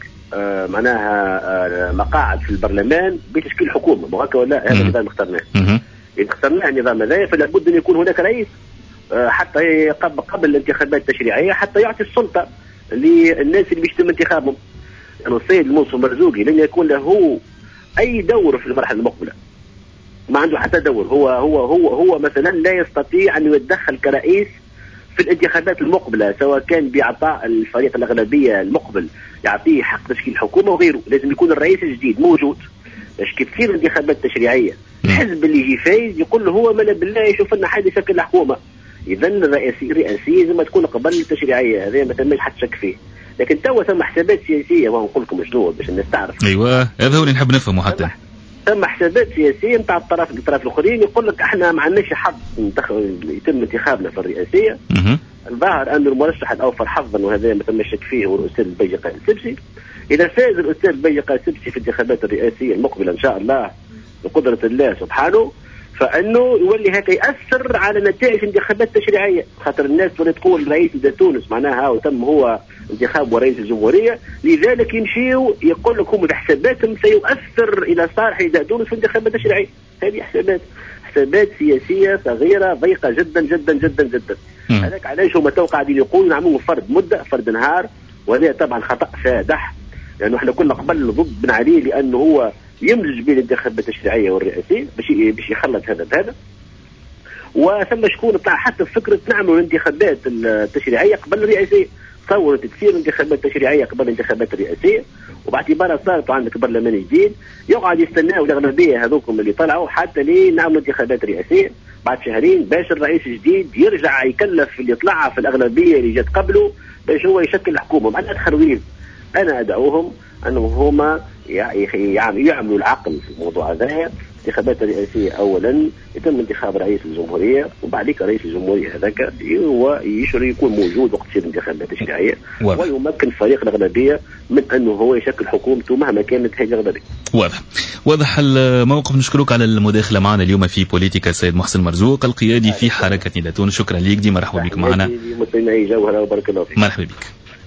معناها مقاعد في البرلمان بتشكيل حكومة، مو هكا ولا؟ هذا النظام اخترناه. إذا اخترناه النظام هذا فلا بد أن يكون هناك رئيس حتى قبل الانتخابات التشريعية حتى يعطي السلطة للناس اللي بيتم انتخابهم. يعني السيد الموصي مرزوقي لن يكون له أي دور في المرحلة المقبلة، ما عنده حتى دور. هو مثلا لا يستطيع أن يتدخل كرئيس في الانتخابات المقبلة، سواء كان بإعطاء الفريق الأغلبية المقبل يعطيه حق تشكيل حكومة وغيره. لازم يكون الرئيس الجديد موجود باش كي تصير انتخابات تشريعية الحزب اللي يجي فايز يقول له هو مالا بالله يشوف لنا حد يشكل الحكومة. إذا الرئاسية لازم تكون قبل التشريعية، هذا ما تمش حد شك فيه. لكن توا ثم حسابات سياسية ونقول لكم شنو باش الناس تعرف. أيوة هذا هو اللي نحب نفهمه. حتى ثم حسابات سياسية نتاع الطرف الآخرين يقول لك احنا ما عندناش حظ يتم انتخابنا في الرئاسية. الظاهر أن المرشح الأوفر حظا وهذا ما تم شك فيه هو الأستاذ البيجي قائد السبسي. إذا فاز الأستاذ البيجي قائد السبسي في الانتخابات الرئاسية المقبلة إن شاء الله بقدرة الله سبحانه، فانه يولي هكا ياثر على نتائج انتخابات تشريعيه، خاطر الناس تولي تقول رئيس تونس معناها وتم هو انتخاب رئيس الجمهوريه، لذلك يمشيوا يقول لك هم بحساباتهم سيؤثر الى صالح تونس في الانتخابات التشريعيه. هذه حسابات سياسيه صغيره ضيقه جدا جدا جدا جدا. هذاك علاش هما تو قاعدين يقولوا نعملوا فرد مده فرد نهار، وهذا طبعا خطا فادح، لانه احنا كنا قبل ضد بن علي لانه هو يمزج بين الانتخابات التشريعيه والرئاسيه باش يخلط هذا بهذا. وثم شكون طلع حتى فكره نعملوا الانتخابات التشريعيه قبل الرئاسيه، تصورت تصير الانتخابات التشريعيه قبل الانتخابات الرئاسيه، وباعتبارها صارت عندك برلمان جديد يقعد يستناوا الاغلبيه هذوكم اللي طلعوا حتى لي نعملوا انتخابات رئاسيه بعد شهرين باش الرئيس الجديد يرجع يكلف اللي طلع في الاغلبيه اللي جات قبله باش هو يشكل الحكومه. معناتها تخرويل. انا ادعوهم انهم هما يعملوا العقل في الموضوع هذا. الانتخابات الرئاسية أولا يتم انتخاب رئيس الجمهورية، وبعدك رئيس الجمهورية هذاك هو يشري يكون موجود وقت تصير الانتخابات التشريعية، ويمكن فريق الأغلبية من أنه هو يشكل حكومته مهما كانت هذه الأغلبية. واضح الموقف. نشكرك على المداخلة معنا اليوم في بوليتيكا السيد محسن مرزوق القيادي في حركة نداء تونس. شكرا ليك، دي مرحبا بك معنا. مرحبا بك.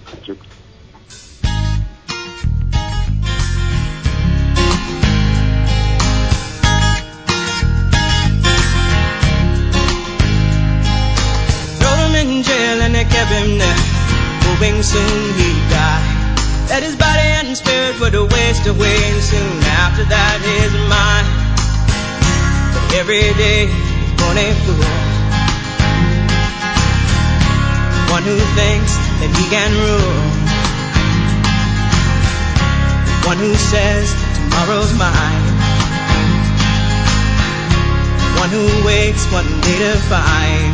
Kept him there, hoping soon he'd die. That his body and spirit would waste away, and soon after that his mind. But every day he's born a fool, one who thinks that he can rule, one who says tomorrow's mine, one who wakes one day to find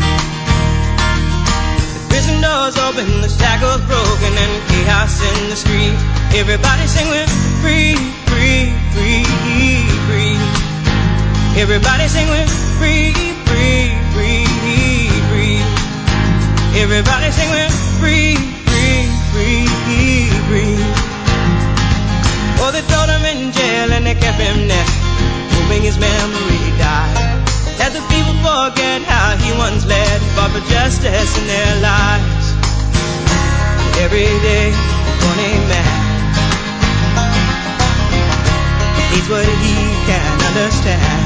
prison doors open, the shackles broken, and chaos in the street. Everybody sing with free, free, free, free. Everybody sing with free, free, free, free. Everybody sing with free, free, free, free. Oh, they thrown him in jail and they kept him there, hoping his memory died. Let the people forget how he once led, fought for justice in their lives. Every day, born a man hates what he can't understand.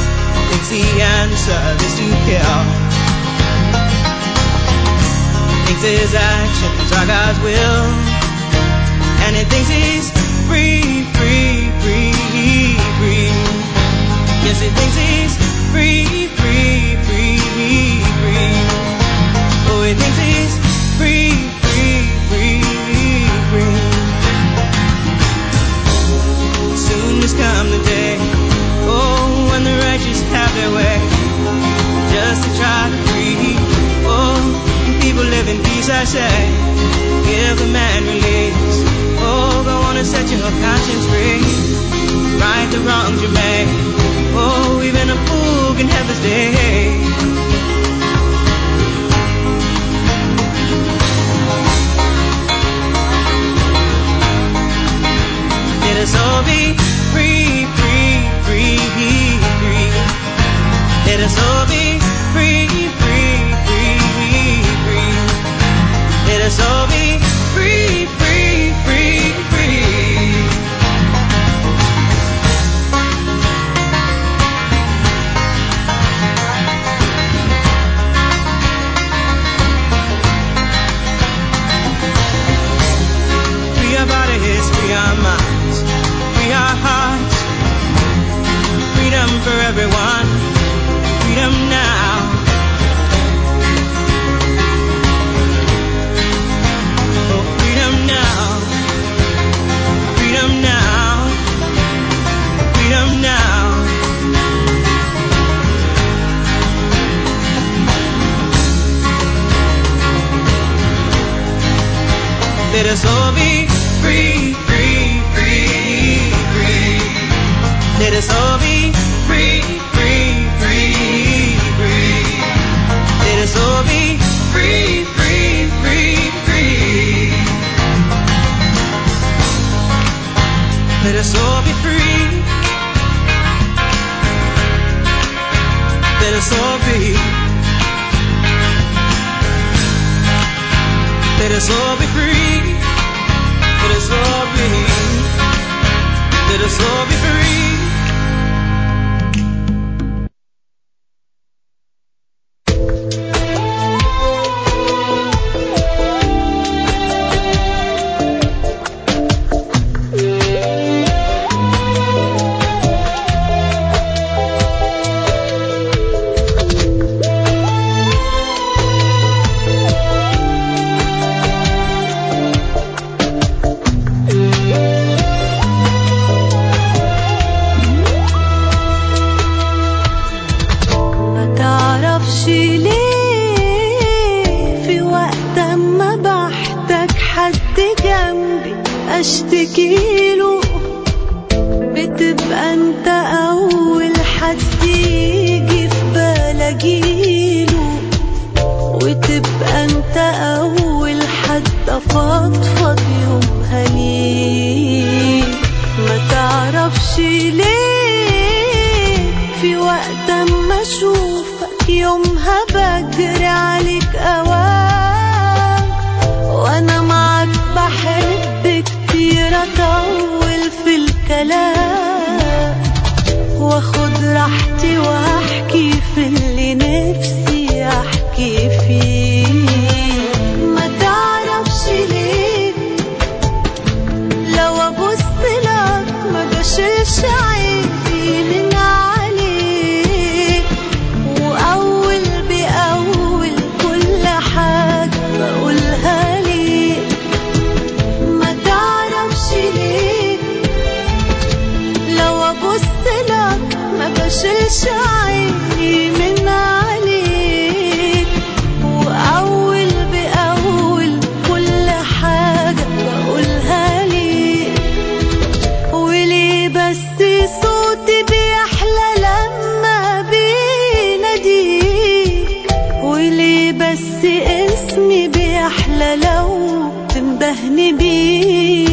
Thinks the answer is to kill. thinks his actions are God's will, and he thinks he's free, free, free, free. Yes, he thinks he's free, free, free, free. Oh, he thinks he's free, free, free, free. Soon has come the day, oh, when the righteous have their way, just to try to free, oh, and people live in peace, I say. Give the man release, oh, go on and set your conscience free. Right the wrongs you made, oh, even a fool can have his day. Let us all be free, free, free, free. Let us all be free, free, free, free. Let us all be free, free, free, free. Free our bodies, free our minds, free our hearts. Freedom for everyone, freedom now. Oh, freedom now, freedom now, freedom now. Let us all be free, free, free, free. Let us all be free, free, free, free. Let us all be free, free, free, free. Let us all be free. Let us all be. Let us all be free. Let us all be. Let us all be free. اشتكيله بتبقى انت اول حد يجي في بلاجيله، وتبقى انت اول حد افضفض يومها ليك. ما تعرفش ليه في وقت اما اشوفك يومها بجري عليك اوام، وانا معاك بحب كتير اطول في الكلام، واخد راحتي واحكي في اللي نفسي احكي فيه. ما تعرفش ليه لو ابص لك ما بشيلش عيني من عليك، واول باول كل حاجه بقولها ليك. ما تعرفش ليه لو ابص لك ما بشيلش عيني من عليك، واول باول كل حاجه بقولها ليك. وليه بس صوتي بيحلى لما بيناديك، وليه بس اسمي بيحلى لو تندهني بيه.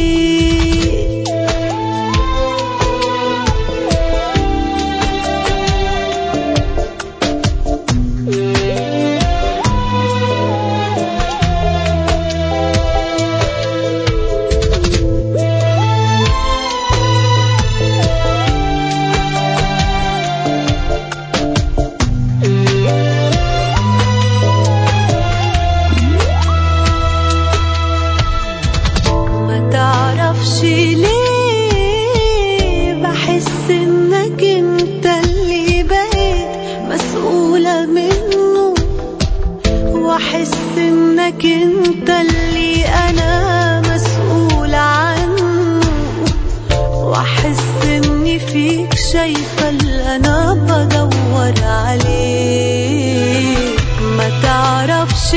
بحس اني فيك شايفة اللي انا بدور عليه. ما تعرفش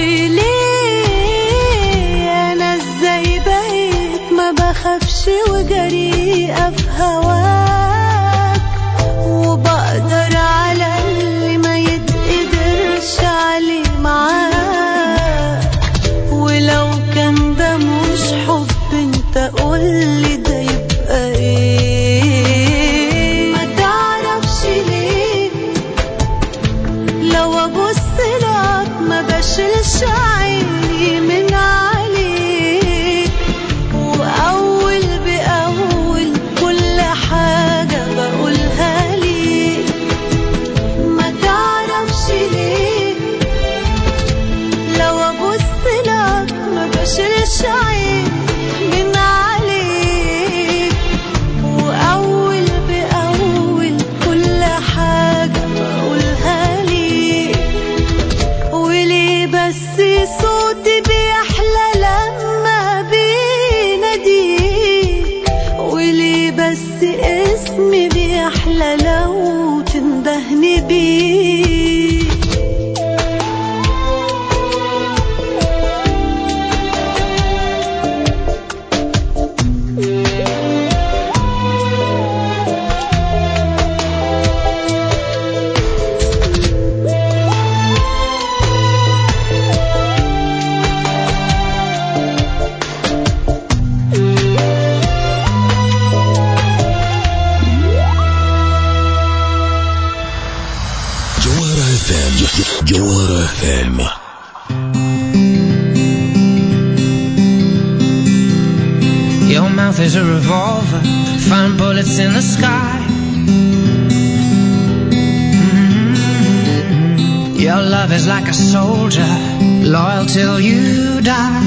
ليه انا ازاي بقيت ما بخافش وجريئة في هواك، وبقدر على اللي ما يتقدرش عليه معاك. ولو كان ده مش حب انت قولي ده يبقى ايه؟ ما تعرفش ليه لو ابص لك ما بشيلش عيني من عليك، واول باول كل حاجة بقولها ليك. ما تعرفش ليه لو ابص لك ما بشيلش عيني من عليك، واول باول كل حاجة بقولها ليك. وليه بس صوتي بيحلى لما بيناديك، وليه بس اسمي بيحلى لو تندهني بيه. جوهرة FM. Your mouth is a revolver, find bullets in the sky. Your love is like a soldier, loyal till you die.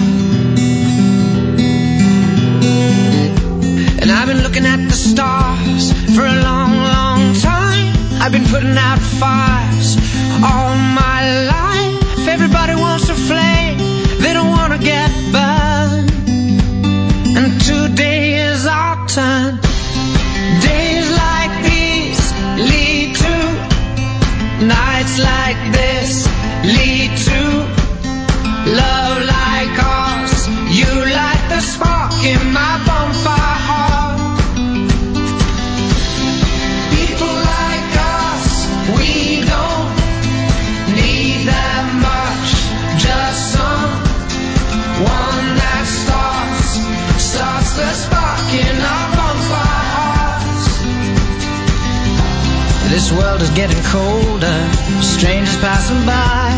And I've been looking at the stars for a long, long time. I've been putting out fires all my life. Everybody wants a flame, they don't want to get burned. And today is our turn. Days like these lead to nights like this, lead to love like ours. You light the spark in my bonfire heart. People like us, we don't need that much, just someone that starts the spark in our bonfire hearts. This world is getting colder, strangers passing by.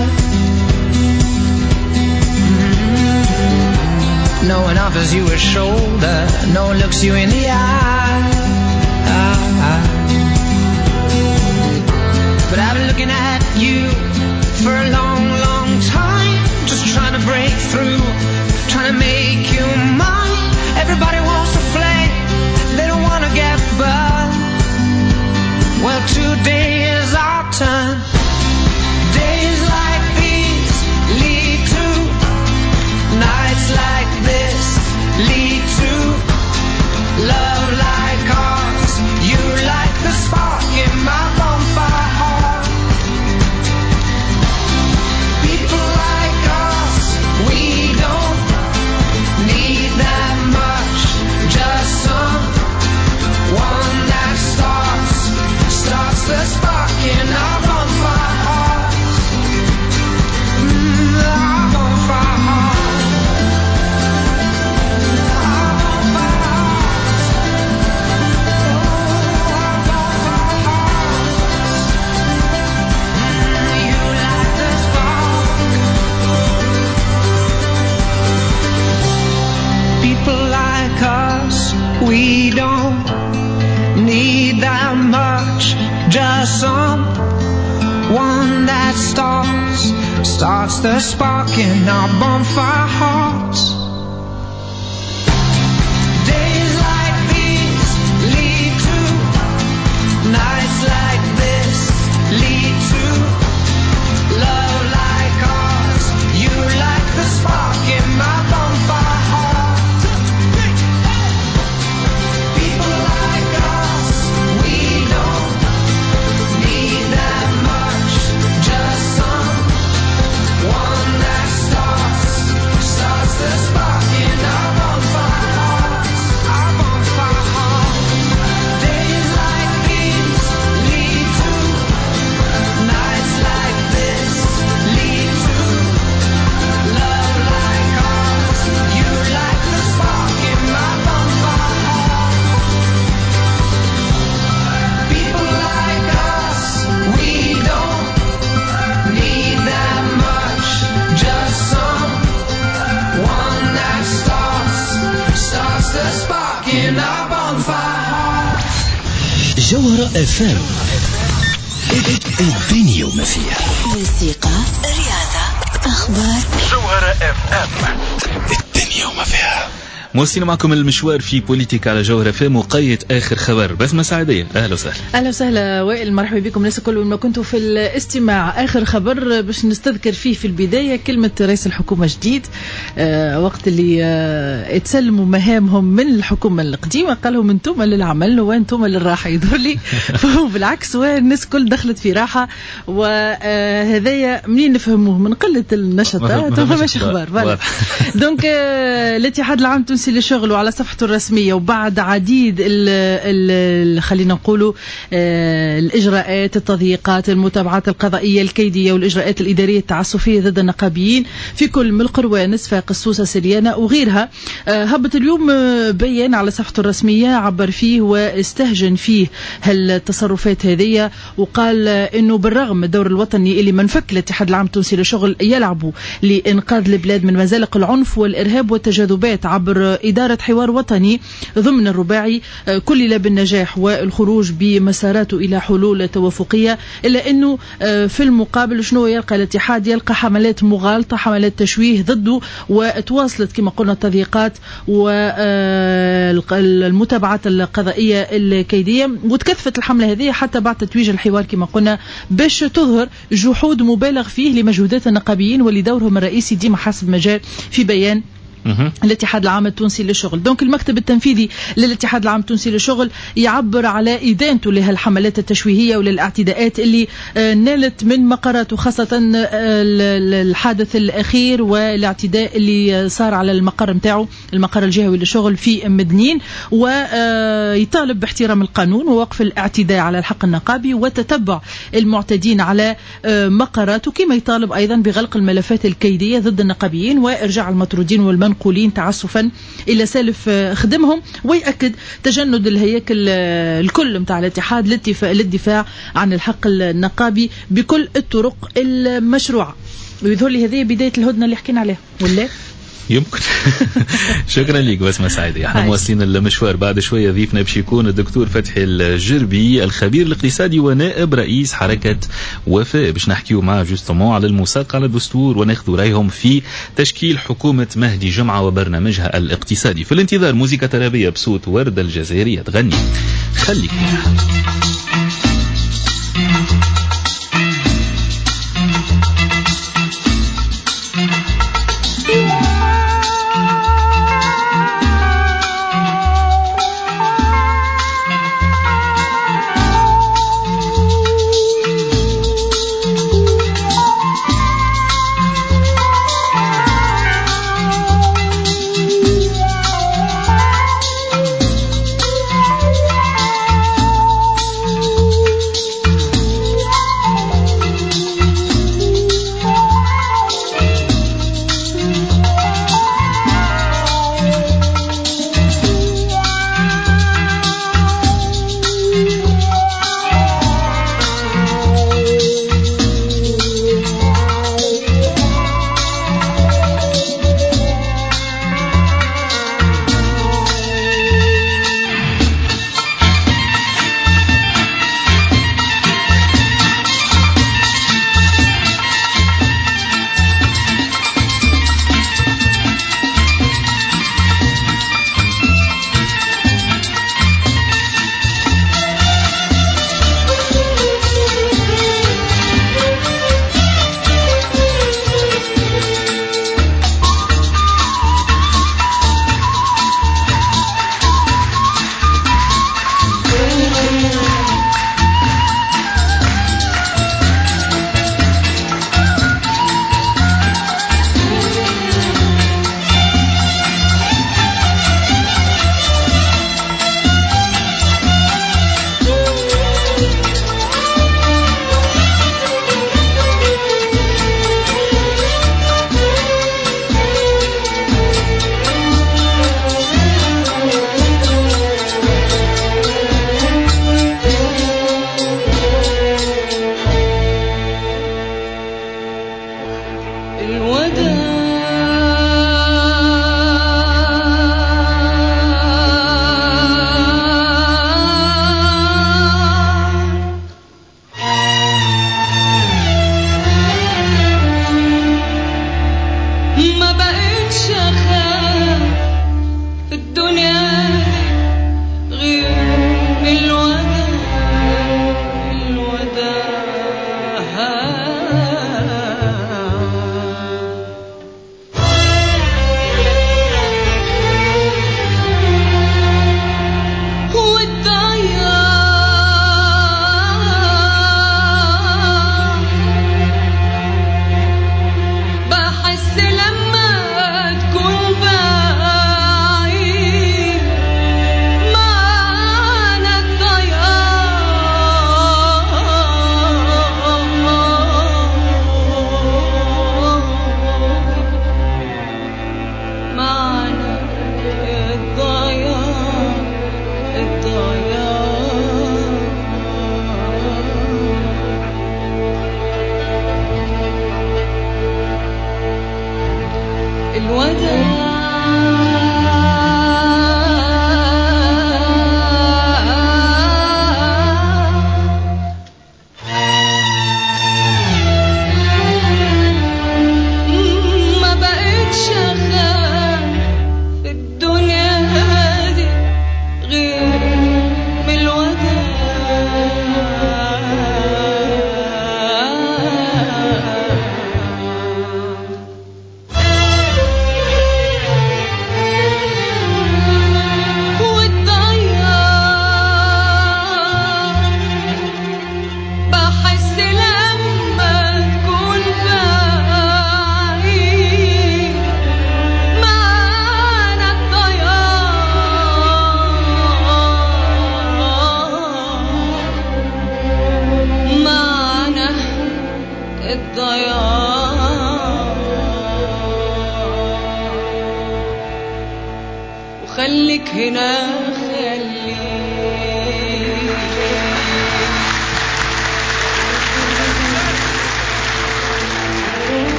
No one offers you a shoulder, no one looks you in the eye. But I've been looking at you for a long, long time, just trying to break through, trying to make you mine. Everybody wants a flame, they don't want to get burned. Well, today is our turn. Days like these lead to nights like this, lead to love like ours. You light the spark in my bonfire heart. People like us, we don't need that much, just someone that starts the spark in our bonfire hearts. Our bonfire hearts. Our bonfire hearts. Our bonfire hearts. You light the spark. People like us, we don't need that much, just someone that starts the spark in our bonfire hearts. Days like these lead to nights like this, lead to love like ours. You light the spark in my bonfire heart. People like us. جوهرة FM. الدنيا وما فيها. موسيقى، رياضة، أخبار. جوهرة FM. الدنيا وما فيها. موصلين معكم المشوار في بوليتيك على جوهرة فم وقاية آخر خبر. بسمة سعدية، أهلا وسهلا. أهلا وسهلا وائل، مرحبا بكم الناس الكل وين ما كنتوا في الاستماع. آخر خبر باش نستذكر فيه في البداية كلمة رئيس الحكومة جديد وقت اللي اتسلموا مهامهم من الحكومة القديمة قال لهم انتم للعمل وانتم للراحة يدور لي بالعكس، والناس كل دخلت في راحة. وهذايا منين نفهموه؟ من قلة النشاطات وما ماشي خبر. دونك الاتحاد العام التونسي للشغل وعلى صفحته الرسمية وبعد عديد خلينا نقولوا الإجراءات، التضييقات، المتابعات القضائية الكيدية والإجراءات الإدارية التعسفية ضد النقابيين في كل من القروان، صفاقس، سوسة، سريانة وغيرها. هبط اليوم بيان على صفحته الرسمية عبر فيه واستهجن فيه هالتصرفات هذه، وقال إنه بالرغم من الدور الوطني اللي منفك الاتحاد العام التونسي للشغل يلعبوا لإنقاذ البلاد من مزالق العنف والإرهاب والتجاذبات عبر إدارة حوار وطني ضمن الرباعي كلل بالنجاح والخروج بمساراته إلى حلول توافقية، إلا أنه في المقابل شنو يلقى الاتحاد؟ يلقى حملات مغالطة، حملات تشويه ضده، وتواصلت كما قلنا التضييقات والمتابعات القضائية الكيدية، وتكثفت الحملة هذه حتى بعد تتويج الحوار كما قلنا باش تظهر جحود مبالغ فيه لمجهودات النقابيين واللي دورهم الرئيسي ديما حسب ما جاء في بيان الاتحاد العام التونسي للشغل. دونك المكتب التنفيذي للاتحاد العام التونسي للشغل يعبر على إدانته لهالحملات التشويهية وللاعتداءات اللي نالت من مقرات، وخاصة الحادث الأخير والاعتداء اللي صار على المقر متاعه، المقر الجهوي للشغل في مدنين، ويطالب باحترام القانون ووقف الاعتداء على الحق النقابي وتتبع المعتدين على مقراته، كما يطالب أيضا بغلق الملفات الكيدية ضد النقابيين وإرجاع المطرودين والمنقولين تعسفا إلى سالف خدمهم، ويأكد تجند الهياكل الكل متاع الاتحاد للدفاع عن الحق النقابي بكل الطرق المشروعة. ويظهر لي هذه بداية الهدنة اللي حكينا عليها ولا يمكن. شكرا لك بسمة سعيدة. احنا مواصلين المشوار. بعد شوية ضيفنا باش يكون الدكتور فتحي الجربي الخبير الاقتصادي ونائب رئيس حركة وفاء، باش نحكيو معه جوستومون على المساق على الدستور وناخذ رايهم في تشكيل حكومة مهدي جمعة وبرنامجها الاقتصادي. في الانتظار موسيقى ترابية بصوت وردة الجزائرية تغني خليك معها.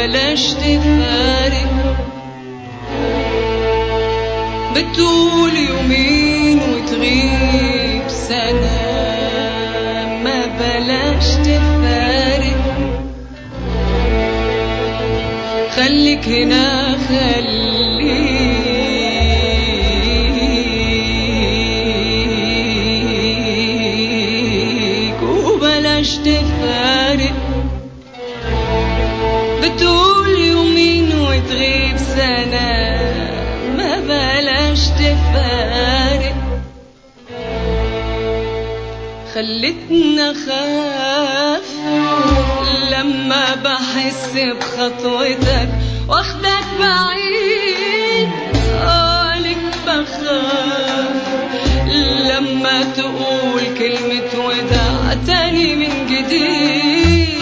بلاش تفارق. بتقول يومين وتغيب سنة، ما بلاش تفارق. خليك هنا خليك وبلاش تفارق. بتقول يومين وتغيب سنة، ما بلاش تفارق. خلتنا خاف لما بحس بخطوتك واخدك بعيد. قالك بخاف لما تقول كلمة وداع تاني من جديد.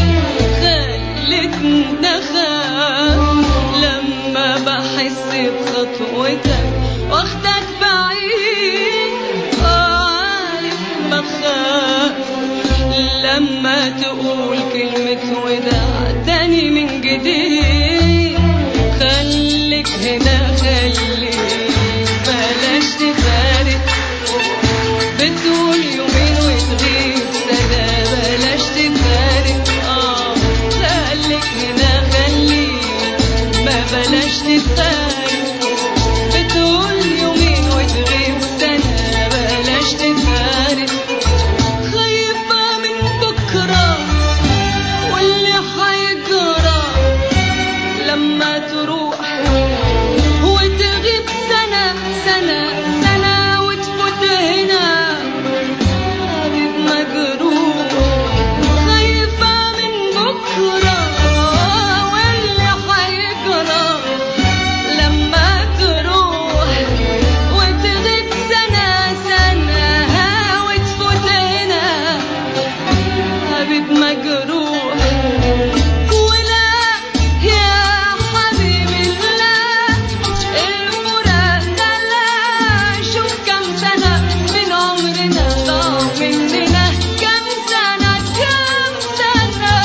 خلتنا خاف لما بحس بخطوتك واخدك بعيد. قالك بخاف لما تقول كلمة وداع تاني من جديد. خليك هنا خليك بلاش تفارق. بتقول يومين وتغيب سنة، بلاش تفارق. خليك هنا خليك ما بلاش تفارق. بتقول يومين وتغيب سنة، بلاش تفارق. خايفة من بكرة واللي حيجرى لما تروح وتغيب سنة سنة سنة وتفوت هنا حبيب مجروح. خايفة من بكرة واللي حيجرى لما تروح وتغيب سنة سنة وتفوت هنا حبيب مجروح. ولا يا حبيبي لا المراد لا. شوف كم سنة من عمرنا ضاع مننا، كم سنة كم سنة.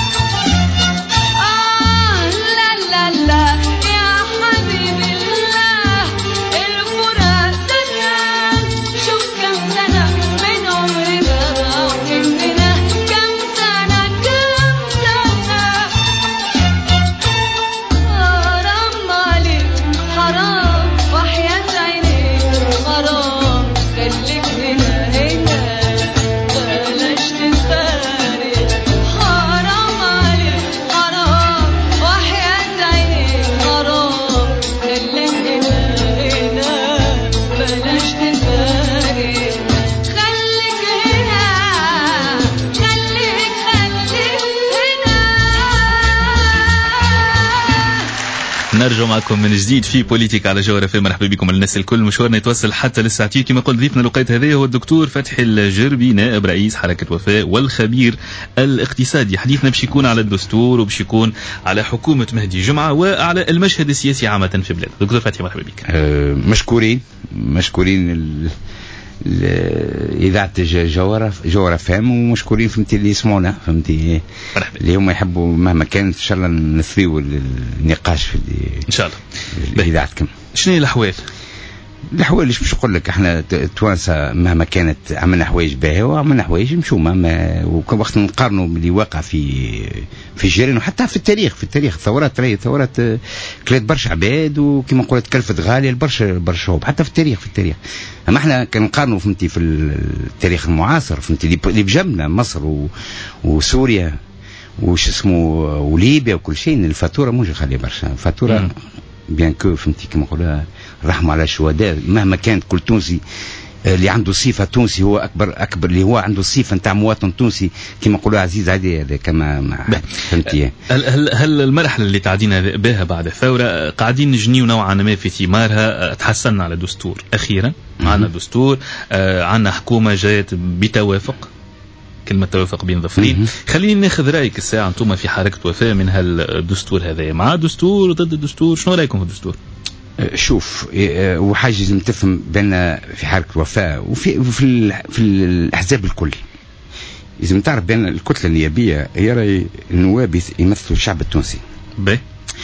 لا لا لا يا حبيبي لا المراد لا. شوف كم سنة من عمرنا ضاع مننا، كم سنة كم سنة. حرام عليك حرام وحياة عينيك حرام. خليك هنا هنا بلاش تفارق. حرام عليك حرام وحياة عينيك حرام. خليك هنا هنا بلاش تفارق. خليك هنا خليك هنا. نرجع معكم من جديد في بوليتيك على جوهر FM. مرحبا بكم الناس الكل. مشوارنا يتوصل حتى للساعتين كما قلت. ضيفنا الوقت هذا هو الدكتور فتحي الجربي، نائب رئيس حركة وفاء والخبير الاقتصادي. حديثنا باش يكون على الدستور وباش يكون على حكومة مهدي جمعة وعلى المشهد السياسي عامة في البلاد. دكتور فتحي مرحبا بك. مشكورين إذاعة جوهر FM، ومشكورين فهمتي اللي يسمعونا فهمتي اللي هم يحبوا مهما كان إن شاء الله نثريوا النقاش في إن شاء الله إذاعتكم. شنو هي الأحوال ايش مش نقول لك، احنا توانسه مهما كانت عملنا حوايج باهيه وعملنا حوايج مشومه، وقت نقارنوا باللي واقع في الجيران وحتى في التاريخ. ثورات كلات برشا عباد وكما قلت كلفت غاليه برشا شعوب حتى في التاريخ. اما احنا كنقارنوا فهمتي في التاريخ المعاصر فهمتي اللي بجنبنا مصر وسوريا وش اسمه وليبيا وكل شيء، الفاتوره مش غاليه برشا. الفاتوره بيان كو فهمتي كما نقولوا رحمة على الشهداء، مهما كانت كل تونسي اللي عنده صفة تونسي هو أكبر اللي هو عنده صفة نتاع مواطن تونسي كما نقولوا عزيز عليه كما فهمتي. هل المرحلة اللي تعدينا بها بعد الثورة قاعدين نجنيو نوعا ما في ثمارها؟ تحسننا على دستور أخيرا، معنا دستور، عنا حكومة جاءت بتوافق، كلمة توافق بين ظفرين. خليني ناخذ رأيك الساعة أنتم في حركة وفاء من هالدستور هذا، مع دستور ضد الدستور، شنو رأيكم في الدستور؟ شوف، وحاجة لازم تفهم بأن في حركة وفاء وفي الأحزاب الكل لازم تعرف بأن الكتلة النيابية هي النواب يمثلوا الشعب التونسي.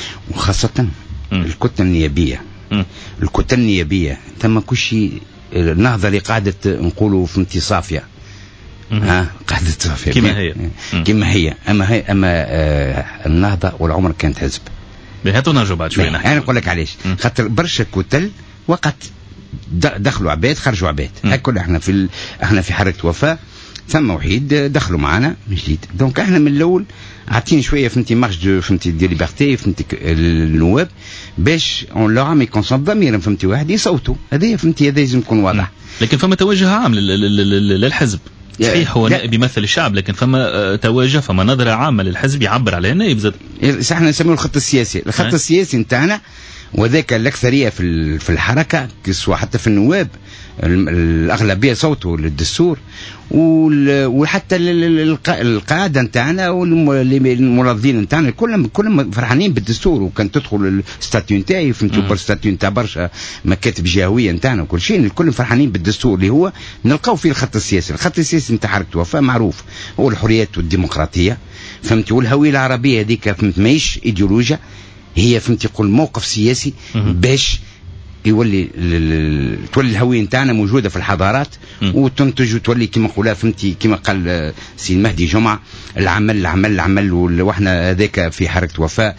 وخاصة الكتل النيابية. الكتل النيابية ثم كل شيء النهضة لقاعدة نقولوا فهمتي صافية. قاعدة صافية كما هي أما النهضة والعمر كانت حزب. هاتوا نرجع بعد شوي. أنا أقول لك علاش خاطر برشا كتل وقت دخلوا عباد خرجوا عباد. هكذا احنا في حركة وفاء ثم وحيد دخلوا معنا من جديد. دونك احنا من الاول عطيني شويه فهمتي مارج فهمتي دي ليبرتي فهمتي النواب باش اون لو عام يكون ضمير فهمتي واحد يصوتوا. هذه فهمتي هذا لازم يكون واضح. لكن فما توجه عام للحزب. صحيح هو نائب يمثل الشعب لكن فما توجه فما نظرة عامة للحزب يعبر عليها النائب زاد. احنا نسميه الخط السياسي. الخط السياسي نتاعنا وذاك الأكثرية في الحركة كسوا حتى في النواب الأغلبية صوتوا للدستور وحتى القاعدة نتاعنا والمنظمين نتاعنا كلهم فرحانين بالدستور. وكان تدخل الستاتيو نتاعي فهمتوا الستاتيو نتاع برشا مكاتب جهوية نتاعنا وكل شيء الكل فرحانين بالدستور اللي هو نلقاو فيه الخط السياسي. الخط السياسي نتاع حركة وفاء معروف هو الحريات والديمقراطية فهمتوا والهوية العربية هذيك فهمت ماهيش إيديولوجيا هي فهمت يقول موقف سياسي باش يولي تولي الهوية نتاعنا موجودة في الحضارات وتنتج وتولي كما قولها فهمتي كما قال سي المهدي جمعة العمل واحنا هذاك في حركة وفاء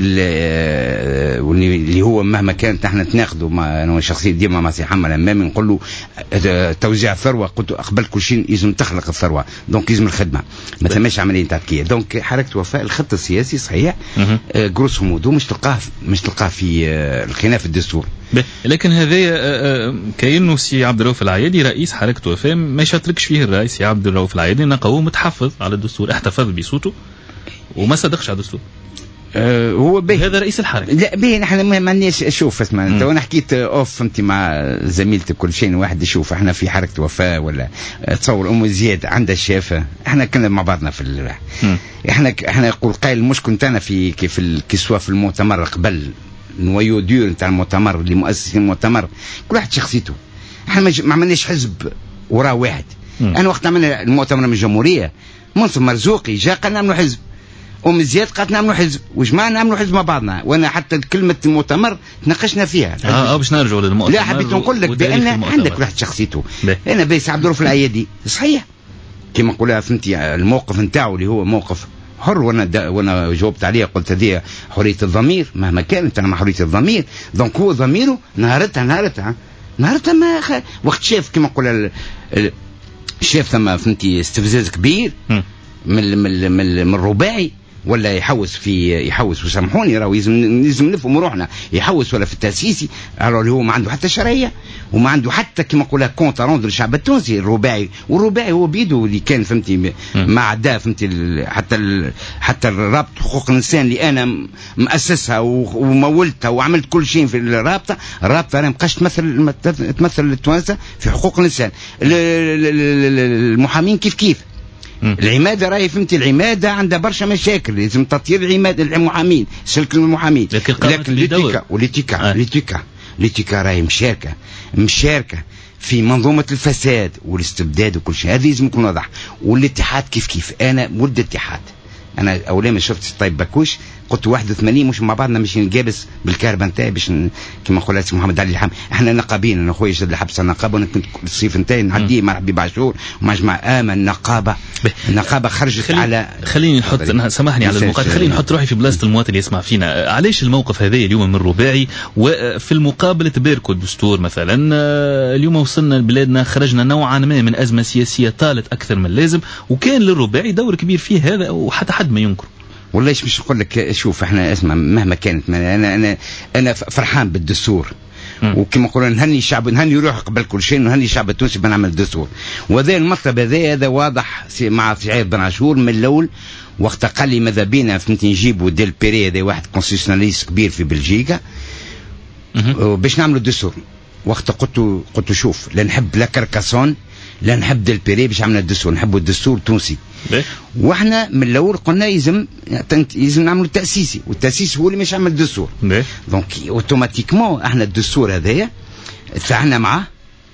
اللي هو مهما كانت احنا تناخذوا انا شخصيا ديما مع سي محمد الامامي نقول له توزيع الثروة قلت قبل كل شيء لازم تخلق الثروة دونك لازم الخدمة ما تماش عملية تركية. دونك حركة وفاء الخط السياسي صحيح جروس مودو مش تلقاه في الخلاف الدستور. لكن هذا كأنه سي عبد الرؤوف العيادي رئيس حركة وفاء ما يشتركش فيه الرئيس سي عبد الرؤوف العيادي نقوه متحفظ على الدستور احتفظ بصوته وما صدقش على الدستور. هو به هذا رئيس الحركة. لا به احنا ما عندناش شوف اسمع انت وانا حكيت فهمتي مع زميلتي كل شيء واحد يشوف احنا في حركة وفاء ولا تصور ام زياد عندها الشافة احنا كنا مع بعضنا في احنا يقول قايل المشكل نتاعنا في كيف الكسوة في المؤتمر قبل نويو ديور نتاع المؤتمر اللي مؤسسين المؤتمر كل واحد شخصيته. احنا ما عملناش حزب وراه واحد. انا وقت عملنا المؤتمر من الجمهوريه منصف مرزوقي جا قال نعملوا حزب ام زياد قالت نعملوا حزب وجماعه نعملوا حزب مع بعضنا وانا حتى كلمه المؤتمر تناقشنا فيها. باش نرجعوا للمؤتمر. لا حبيت نقول لك بان عندك واحد شخصيته. انا بيس عبد الرؤوف العيادي صحيح كما نقولها فهمتي الموقف نتاعو اللي هو موقف حر وانا جاوبت عليه قلت هذه حريه الضمير مهما كانت انا مع حريه الضمير. دونك هو ضميره نهارتها ما وقت شاف كما نقول شاف ثم فهمتي استفزاز كبير من الرباعي ولا يحوس وسامحوني راهو لازم نفهموا روحنا يحوس ولا في التاسيسي راهو اللي هو ما عنده حتى شرعيه وما عنده حتى كما نقولها كونت روند للشعب التونسي الرباعي والرباعي هو بيده اللي كان فهمتي ما عداه فهمتي حتى الرابطه حقوق الانسان اللي انا مؤسسها ومولتها وعملت كل شيء في الرابطه انا مابقاش تمثل التوانسه في حقوق الانسان. المحامين كيف العمادة راهي فهمتي العمادة عندها برشا مشاكل لازم تطير المحامين سلك المحامين. لكن ليتيكا راهي مشاركة في منظومة الفساد والاستبداد وكل شيء. هذه لازم يكون واضح. والاتحاد كيف أنا ولد اتحاد أنا أولا ما شفت طيب بكوش قلت 81 مش مع بعضنا مش نجابس بالكهرباء نتاعي باش كما قلت محمد علي الحام احنا نقابين انا خويا جد الحبس النقابه وانا كنت الصيف نتاعي نعديه مع حبيب عاشور ومع جماعه النقابه خرجت على خليني نحط سامحني على المقاطعه خليني نحط روحي في بلاصه المواطن اللي يسمع فينا. علاش الموقف هذا اليوم من رباعي وفي المقابله تباركوا الدستور مثلا اليوم وصلنا لبلادنا خرجنا نوعا ما من ازمه سياسيه طالت اكثر من اللازم وكان للرباعي دور كبير فيه هذا وحتى حد ما ينكر. والله مش نقول لك شوف احنا اسمع مهما كانت انا فرحان بالدستور وكما قلنا نهني روحي قبل كل شيء نهني الشعب التونسي بنعمل الدستور وهذا المطلب هذا واضح مع سعيد بن عاشور من الاول وقت قال لي ماذا بينا فهمتني نجيبوا ديل بيري هذا واحد كونستيتيوناليست كبير في بلجيكا باش نعملوا الدستور. وقت قلت شوف لا نحب لا كركاسون لا نحب ديل بيري باش عملنا الدستور نحبوا الدستور التونسي. واحنا من الاول قلنا لازم نعملوا التاسيسي والتاسيس هو اللي مش عمل الدستور. دونك اوتوماتيكمون احنا الدستور هذايا تعنا معاه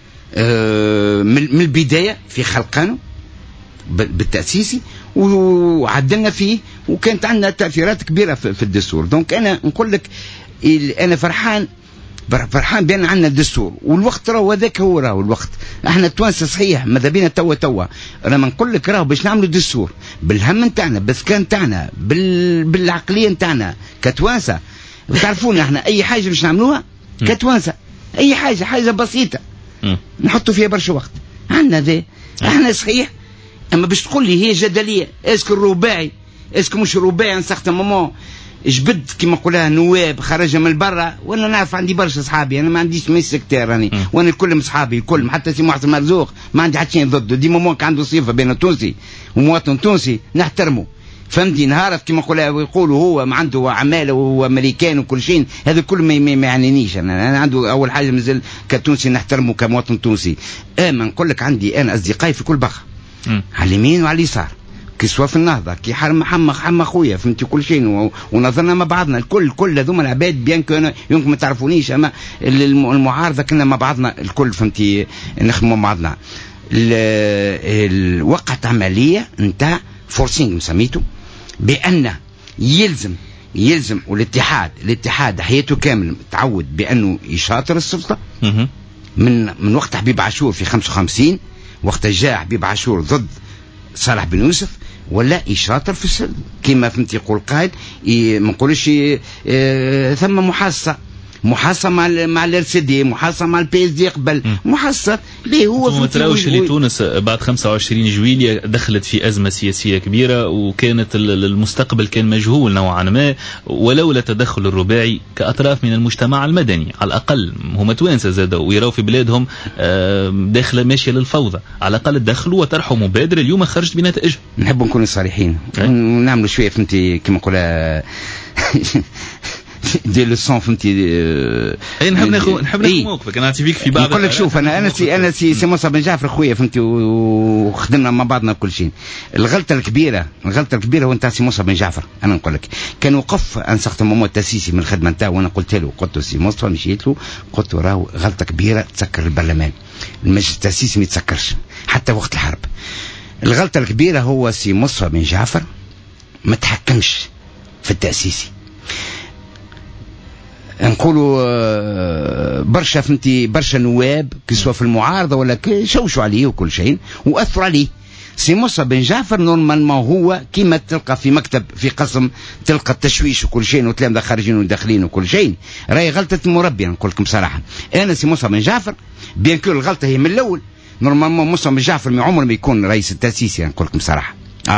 من البدايه في خلقانه بالتاسيسي وعدلنا فيه وكانت عندنا تأثيرات كبيرة في الدستور. دونك أنا نقول لك أنا فرحان بأن عندنا الدستور، والوقت راهو هذاك هو راهو الوقت. احنا التوانسة صحيح ماذا بينا توا رانا نقول لك راهو باش نعملوا الدستور بالهم نتاعنا، بالذكاء نتاعنا، بالعقلية نتاعنا كتوانسة. تعرفون احنا اي حاجة باش نعملوها كتوانسة، اي حاجة بسيطة نحطوا فيها برشا وقت عندنا ذا. احنا صحيح اما باش تقول لي هي جدلية اسكو الرباعي اسكو مش رباعي نسخت ماما جبد كما نقولها نواب خرج من برا. وانا نعرف عندي برشا صحابي، انا ما عنديش مي سكتير راني، وانا الكل من صحابي الكل، حتى سي محسن مرزوق ما عندي حتى شيء ضده، ديما ممكن عنده صفه بين تونسي ومواطن تونسي نحترمه، فهمتي. نهار كما نقولها ويقولوا هو ما عنده عماله وهو امريكان وكل شيء، هذا كل ما يعنينيش. انا عنده اول حاجه مازال كتونسي نحترمه كمواطن تونسي. اما نقول لك عندي انا اصدقائي في كل بقى على اليمين وعلى اليسار، كي سوا في النهضة كي حما خويا فهمتي كل شيء، ونظرنا مع بعضنا الكل هذوما العباد بيان كانوا يمكن ما تعرفونيش، اما المعارضة كنا مع بعضنا الكل فهمتي نخدموا مع بعضنا. وقعت عملية نتاع فورسينغ سميته بأن يلزم والاتحاد حياته كامل تعود بأنه يشاطر السلطة من وقت حبيب عاشور في 55 وقت جاء حبيب عاشور ضد صالح بن يوسف، ولا يشاطر في السلم كما فهمت يقول قائد. ما نقولش ثم محاصة مع الارسيدي، محاصة مع البي اس دي قبل، محاصة ليه هو ما تراوش اللي تونس بعد 25 جويلية دخلت في أزمة سياسية كبيرة، وكانت المستقبل كان مجهول نوعا ما، ولولا تدخل الرباعي كأطراف من المجتمع المدني على الأقل، هم توانسة زادوا ويراو في بلادهم داخلة ماشية للفوضى، على الأقل تدخلوا وطرحوا مبادرة اليوم خرجت بنتائج. نحب نكون صريحين ونعملوا شوية فهمتي كما نقولها دي لسون فهمتي. نحب ناخذ موقفك، انا نعطي فيك في بعض. نقول لك شوف انا سي موسى بن جعفر خويا فهمتي، وخدمنا مع بعضنا كل شيء. الغلطه الكبيره هو نتاع سي موسى بن جعفر. انا نقول لك كان وقف انسخت ماما التاسيسي من الخدمه نتاعو، وانا قلت له سي موسى مشيت له قلت له راهو غلطه كبيره تسكر البرلمان، المجلس التاسيسي ما يتسكرش حتى وقت الحرب. الغلطه الكبيره هو سي موسى بن جعفر ما تحكمش في التاسيسي. نقولوا برشا فهمتي برشا نواب كسوا في المعارضه ولا شوشوا عليه وكل شيء واثروا عليه. سي موسى بن جعفر نورمالمون هو كيما تلقى في مكتب في قسم تلقى التشويش وكل شيء وتلامذه خارجين وداخلين وكل شيء، راهي غلطه المربي. نقول لكم بصراحه انا سي موسى بن جعفر بيان كل الغلطه هي من الاول. نورمالمون موسى بن جعفر ما عمره ما يكون رئيس التاسيسي. نقول لكم بصراحه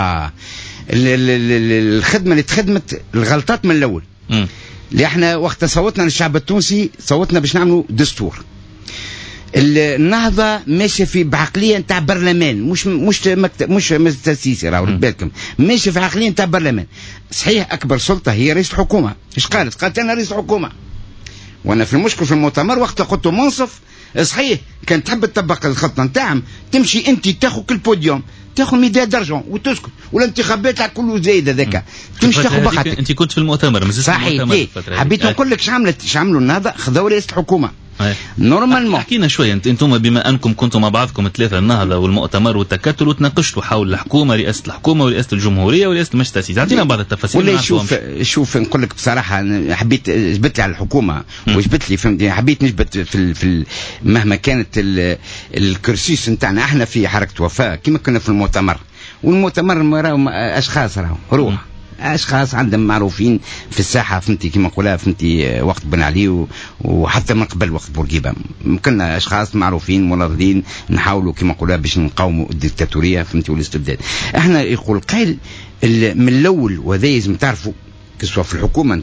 الخدمه اللي تخدمت الغلطات من الاول. اللي احنا وقت صوتنا للشعب التونسي صوتنا باش نعملوا دستور. النهضه ماشيه في بعقليه نتاع برلمان، مش تاسيسي، راهو بالكم ماشيه في عقليه نتاع برلمان. صحيح اكبر سلطه هي رئيس الحكومه. ايش قالت انا رئيس الحكومه، وانا في المشكل في المؤتمر وقت قلت منصف صحيح كان تحب تطبق الخطه نتاعهم تمشي انت تاخذ كل بوديوم تاخذ ميدان درجون وتسكت، والانتخابات على كله زايده ذاك تمشي تاخذ بقعتك. انت كنت في المؤتمر صحيح. حبيت نقول لك شو عملوا النهضه، خذوا رئيس الحكومه نورمالمون. حكينا شويه انتم بما انكم كنتم مع بعضكم ثلاثه النهضه والمؤتمر والتكتل وتناقشتوا حول الحكومه، رئاسه الحكومه ورئاسه الجمهوريه ورئاسه المجلس التاسيسي. اعطينا بعض التفاصيل. ولا شوف نقول لك بصراحه حبيت جبت لي على الحكومه وجبت لي فهمتني، حبيت نجبت في مهما كانت الكرسيس نتاعنا احنا في حركه وفاء كما كنا في المؤتمر. والمؤتمر راهم اشخاص راهم روح اشخاص عندهم معروفين في الساحه فهمتي كما نقولها فهمتي وقت بن علي وحتى من قبل وقت بورقيبه كنا اشخاص معروفين مناضلين نحاولوا كما نقولها باش نقاوموا الديكتاتوريه فهمتي والاستبداد. احنا يقول قائل من الاول وهذا لازم تعرفوا كسوا في الحكومه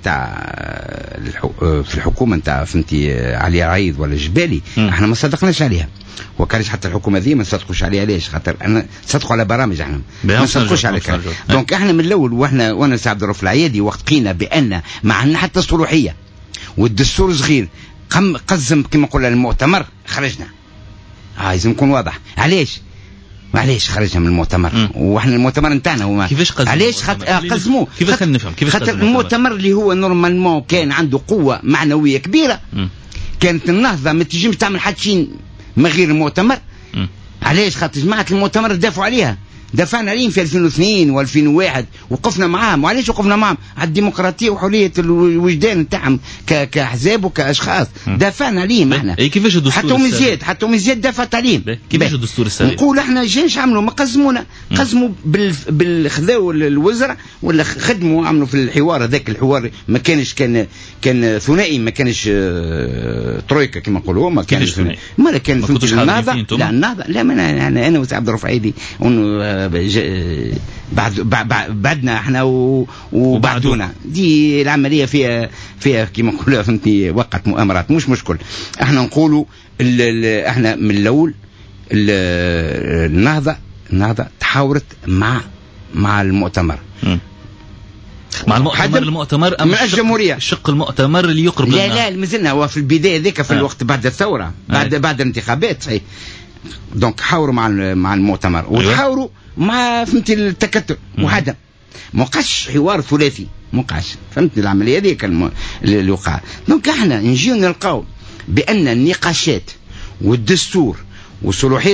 نتاع فهمتي علي عايض ولا جبالي احنا ما صدقناش عليها، وكانش حتى الحكومه ذي ما نصدقوش عليها. ليش؟ خاطر انا صدقوا على برامج احنا ما نصدقوش على كلام. دونك احنا من الاول وانا سي عبد الرؤوف العيادي وقت قينا بان ما عندنا حتى صلوحيه والدستور صغير قزم كما قلنا المؤتمر خرجنا. لازم نكون واضح. علاش خرجنا من المؤتمر واحنا المؤتمر نتاعنا هو كيفاش قزموا؟ علاش قزموه؟ كيفاش نفهم كيفاش خاطر المؤتمر اللي هو نورمالمون كان عنده قوه معنويه كبيره. كانت النهضه ما تجيش تعمل حتى شيء من غير المؤتمر. علاش؟ خاطر جماعه المؤتمر دافعوا عليها. دفعنا عليهم في 2002 و2001 وقفنا معاهم. وعلاش وقفنا معاهم؟ على الديمقراطيه وحريه الوجدان نتاعهم كاحزاب وكاشخاص. دافعنا عليهم احنا. كيفاش الدستور حتى هم زياد دافعت عليهم. كيفاش الدستور السابق؟ نقول احنا جايش عملوا ما قزمونا، قزموا بالخذاو الوزراء ولا خدموا عملوا في الحوار هذاك. الحوار ما كانش كان ثنائي، ما كانش ترويكا كما نقولوا. ما كانش ما كان في النهضه. لا النهضه لا، انا وسعد عبد الرفعيلي بعدنا احنا وبعدونا. دي العمليه فيها كما نقولوا فهمتني وقعت مؤامرات. مش مشكل. احنا نقولوا احنا من الاول النهضه تحاورت مع المؤتمر. مع المؤتمر من الجمهورية. شق المؤتمر اللي يقرب لنا. لا مازلنا هو في البداية ذيك في الوقت بعد الثورة، بعد الانتخابات صحيح. دونك حاوروا مع المؤتمر وتحاوروا مع فهمتي التكتل وعدم ما وقعش حوار ثلاثي. ما وقعش فهمت العملية هذيك اللي وقع. دونك احنا نجيو نلقاو بأن النقاشات والدستور وصلاحية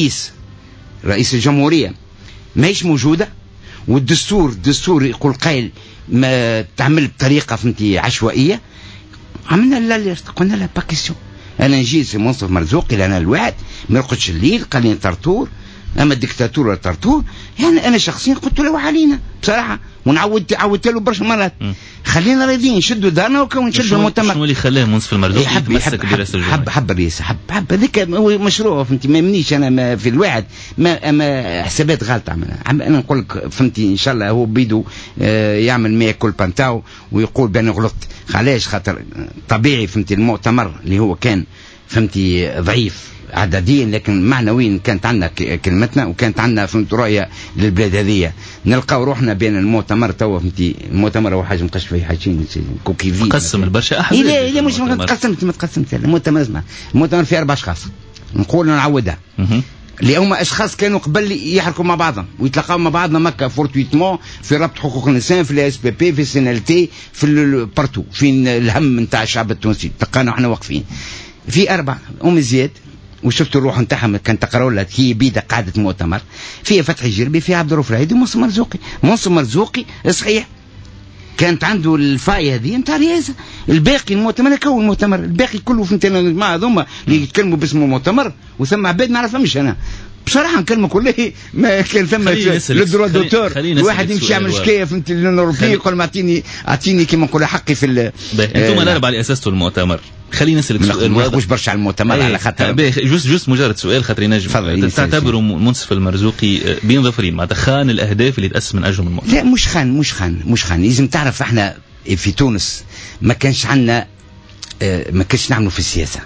رئيس الجمهورية ماهيش موجودة. والدستور يقول قائل ما تعمل بطريقة فهمتي عشوائية. عملنا لا قلنا لا باكيسيون. انا نجي سي منصف مرزوقي لنا الواحد ما يرقدش الليل قال لي طرطور، اما الدكتاتور ولا طرطور. يعني انا شخصيا قلت له علينا بصراحه عودت له برشا مرات. خلينا راضيين نشدوا دارنا ونشدوا المؤتمر. شنو اللي خلاه منصف المرزوقي يتمسك برئاسه الجمهوريه؟ حب الرئاسه، حب هذاك مشروع فهمتي. ما يمنيش انا ما في الواحد ما حسابات غلطه عملها. انا نقول لك فهمتي ان شاء الله هو بيدو يعمل مية كل بانتاو ويقول بان غلطت. علاش؟ خاطر طبيعي فهمتي المؤتمر اللي هو كان فهمتي ضعيف عدديا لكن معنويا كانت عندنا كلمتنا وكانت عندنا فهمت رؤيه للبلاد هذه. نلقاو روحنا بين المؤتمر توا فهمتي. المؤتمر هو حاجه مقش فيه حاجتين كوكيفي مقسم البرشا احزاب. لا مش ما تقسمت المؤتمر. اسمع المؤتمر فيه 4 اشخاص نقول نعودها اللي هما اشخاص كانوا قبل يحركوا مع بعضهم ويتلاقاو مع بعضنا مكا فورتويتمون في ربط حقوق الانسان في الاس بي بي في السنالتي في البارتو فين الهم نتاع الشعب التونسي. تلقانا احنا واقفين في 4 زياد وشفت الروح نتاعهم كان تقراوا لها هي بيدا قاعده مؤتمر فيها فتحي الجربي فيها عبد الرؤوف العيدي ومنصف مرزوقي صحيح كانت عنده الفايه هذه نتاع الرئاسه. الباقي المؤتمر كون المؤتمر الباقي كله فهمت انا الجماعه هذوما اللي يتكلموا باسم المؤتمر وثم عباد ما نعرفهمش انا بصراحه نكلموا كله ما كان ثم لو دوتور الواحد يمشي يعمل شكايه فهمت الاوروبي يقول ما اعطيني كيما نقول حقي في انتم الاربعه اللي اسستوا المؤتمر. خلينا نسألك سؤال ما نخش برشا على المؤتمر على خاطر جوست مجرد سؤال خاطر ينجم تعتبروا منصف المرزوقي بين ظفرين معناتها خان الاهداف اللي تأسس من اجلهم المؤتمر؟ لا مش خان لازم تعرف احنا في تونس ما كانش عندنا ما كانش نعملوا في السياسه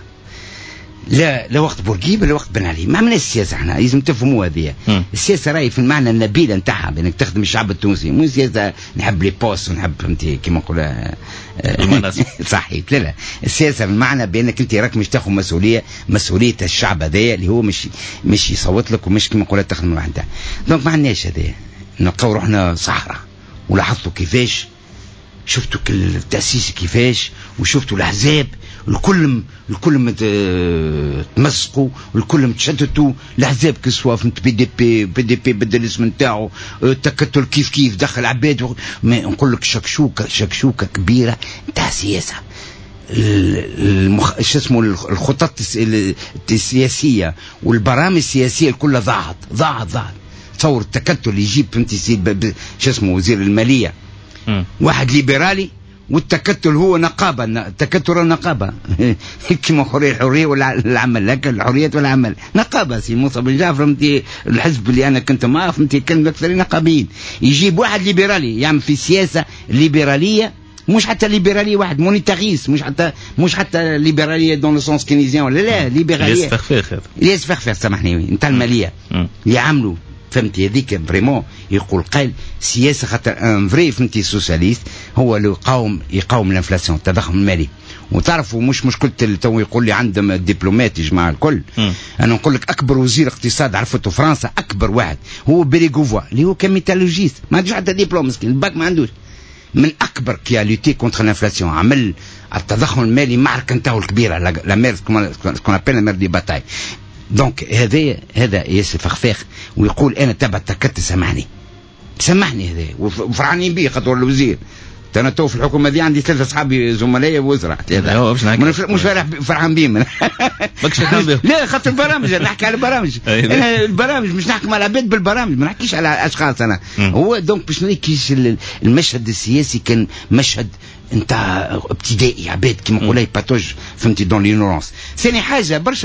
لا وقت بورقيبه لا وقت بن علي ما عملناش السياسه احنا لازم تفهموا هذه السياسه راهي في المعنى النبيل نتاعها بانك تخدم الشعب التونسي مو سياسه نحب لي بوست ونحب فهمتي كيما نقولها صحيح لا السياسه بالمعنى بانك انت راك مش تاخذ مسؤوليه الشعب هذايا اللي هو مش يصوت لك ومش كيما نقولها تخدم وحدها. دونك ما عندناش هذايا نلقاو روحنا صحراء ولاحظتوا كيفاش شفتوا التأسيس كيفاش وشفتوا الأحزاب الكل تمسقوا والكل تشتتوا الأحزاب كسوا فهمت بي دي بي بدل الاسم نتاعو تكتل كيف دخل عباد ما نقول لك شكشوكة كبيرة نتاع سياسة اسمه الخطط السياسية والبرامج السياسية كلها ضاعت تصور التكتل يجيب فهمتي اسمه وزير المالية واحد ليبرالي والتكتل هو نقابة تكتل النقابة كما الحرية والعمل لكن الحرية والعمل نقابة سي موسى بن جعفر فهمتي الحزب اللي أنا كنت معاه فهمتي كان أكثر نقابيين يجيب واحد ليبرالي يعمل في سياسة ليبرالية مش حتى ليبرالية واحد مونيتاريس مش حتى ليبرالية دون لو سونس كينيزيان ولا لا ليبرالية يسفخفخ سامحني نتاع المالية يعملوا فهمتي هذيك فريمون يقول قال سياسه خاطر ان فري فهمتي سوسياليست هو اللي يقاوم الانفلاسيون التضخم المالي. وتعرفوا مش مشكله تو يقول لي عندهم دبلومات يا جماعه الكل انا نقول لك اكبر وزير اقتصاد عرفته فرنسا اكبر واحد هو بيريغوفوا اللي هو كميتالوجيست ما عندوش حتى دبلوم مسكين الباك ما عندوش من اكبر كي لوتي كونتر الانفلاسيون عمل التضخم المالي معركه نتاعو الكبيره لا مير كون ابل لا مير دي باتاي دونك هذا ياسر فخفاخ ويقول انا تبع تكت سامحني هذا وفرحانين بيه خاطر الوزير. انا تو في الحكومه دي عندي 3 اصحابي زملاء وزراء مش فرحان بيهم. لا خاطر البرامج نحكي على البرامج. انا البرامج مش نحكي على العباد بالبرامج ما نحكيش على اشخاص انا. هو دونك باش نريكيش المشهد السياسي كان مشهد انت ابتدائي عباد كيما نقولوا باتوج فهمتي دون لينورونس. ثاني حاجه برشا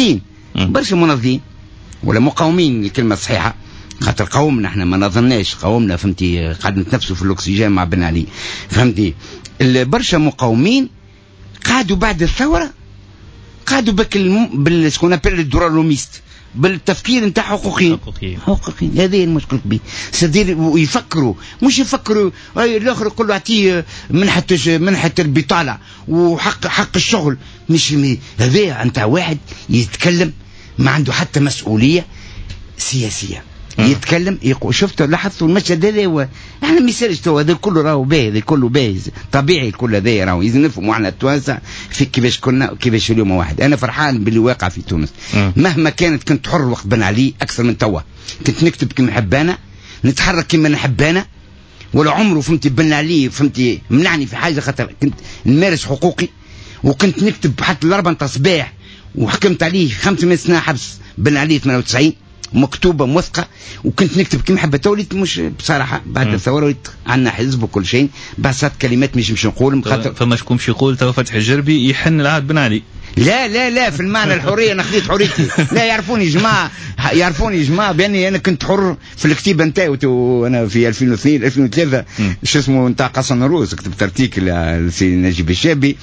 منظمين ولا مقاومين الكلمه الصحيحه خاطر قومنا احنا ما نظناش قومنا فهمتي قاعد نتنفسوا في الاكسجين مع بن علي فهمتي. برشا مقاومين قعدوا بعد الثوره قعدوا بالسكون ابل الدورالوميست بالتفكير نتاع حقوقيين. هذه المشكل كبير سدير ويفكروا مش يفكروا الاخر يقول له اعطيه منحه البطاله وحق الشغل مش هذا انت واحد يتكلم ما عنده حتى مسؤوليه سياسيه يتكلم يقول شفت لاحظتوا المشهد هذا احنا ما يصيرش تو هذا كله راهو باهي هذا كله باهي طبيعي كل هذا راهو لازم نفهموا احنا التوانسه في كيفاش كنا وكيفاش اليوم واحد. انا فرحان باللي واقع في تونس مهما كنت حر وقت بن علي اكثر من توا كنت نكتب كما نحب انا نتحرك كما نحب انا ولا عمره فهمتي بن علي فهمتي منعني في حاجه خاطر كنت نمارس حقوقي وكنت نكتب حتى ال4 صباح وحكمت عليه 500 سنه حبس بن علي 98 مكتوبه موثقه وكنت نكتب كيما حبيت. وليت مش بصراحه بعد الثوره وليت عندنا حزب وكل شيء بس كلمات مش نقول خاطر فما شكون باش يقول تو فتحي الجربي يحن العهد بن علي. لا في المعنى الحريه انا خذيت حريتي. لا يعرفوني جماعه باني انا كنت حر في الكتيبه نتاعي وانا في 2002 2003 شو اسمه نتاع قصن الروس كتبت ارتيكل لسي نجيب الشابي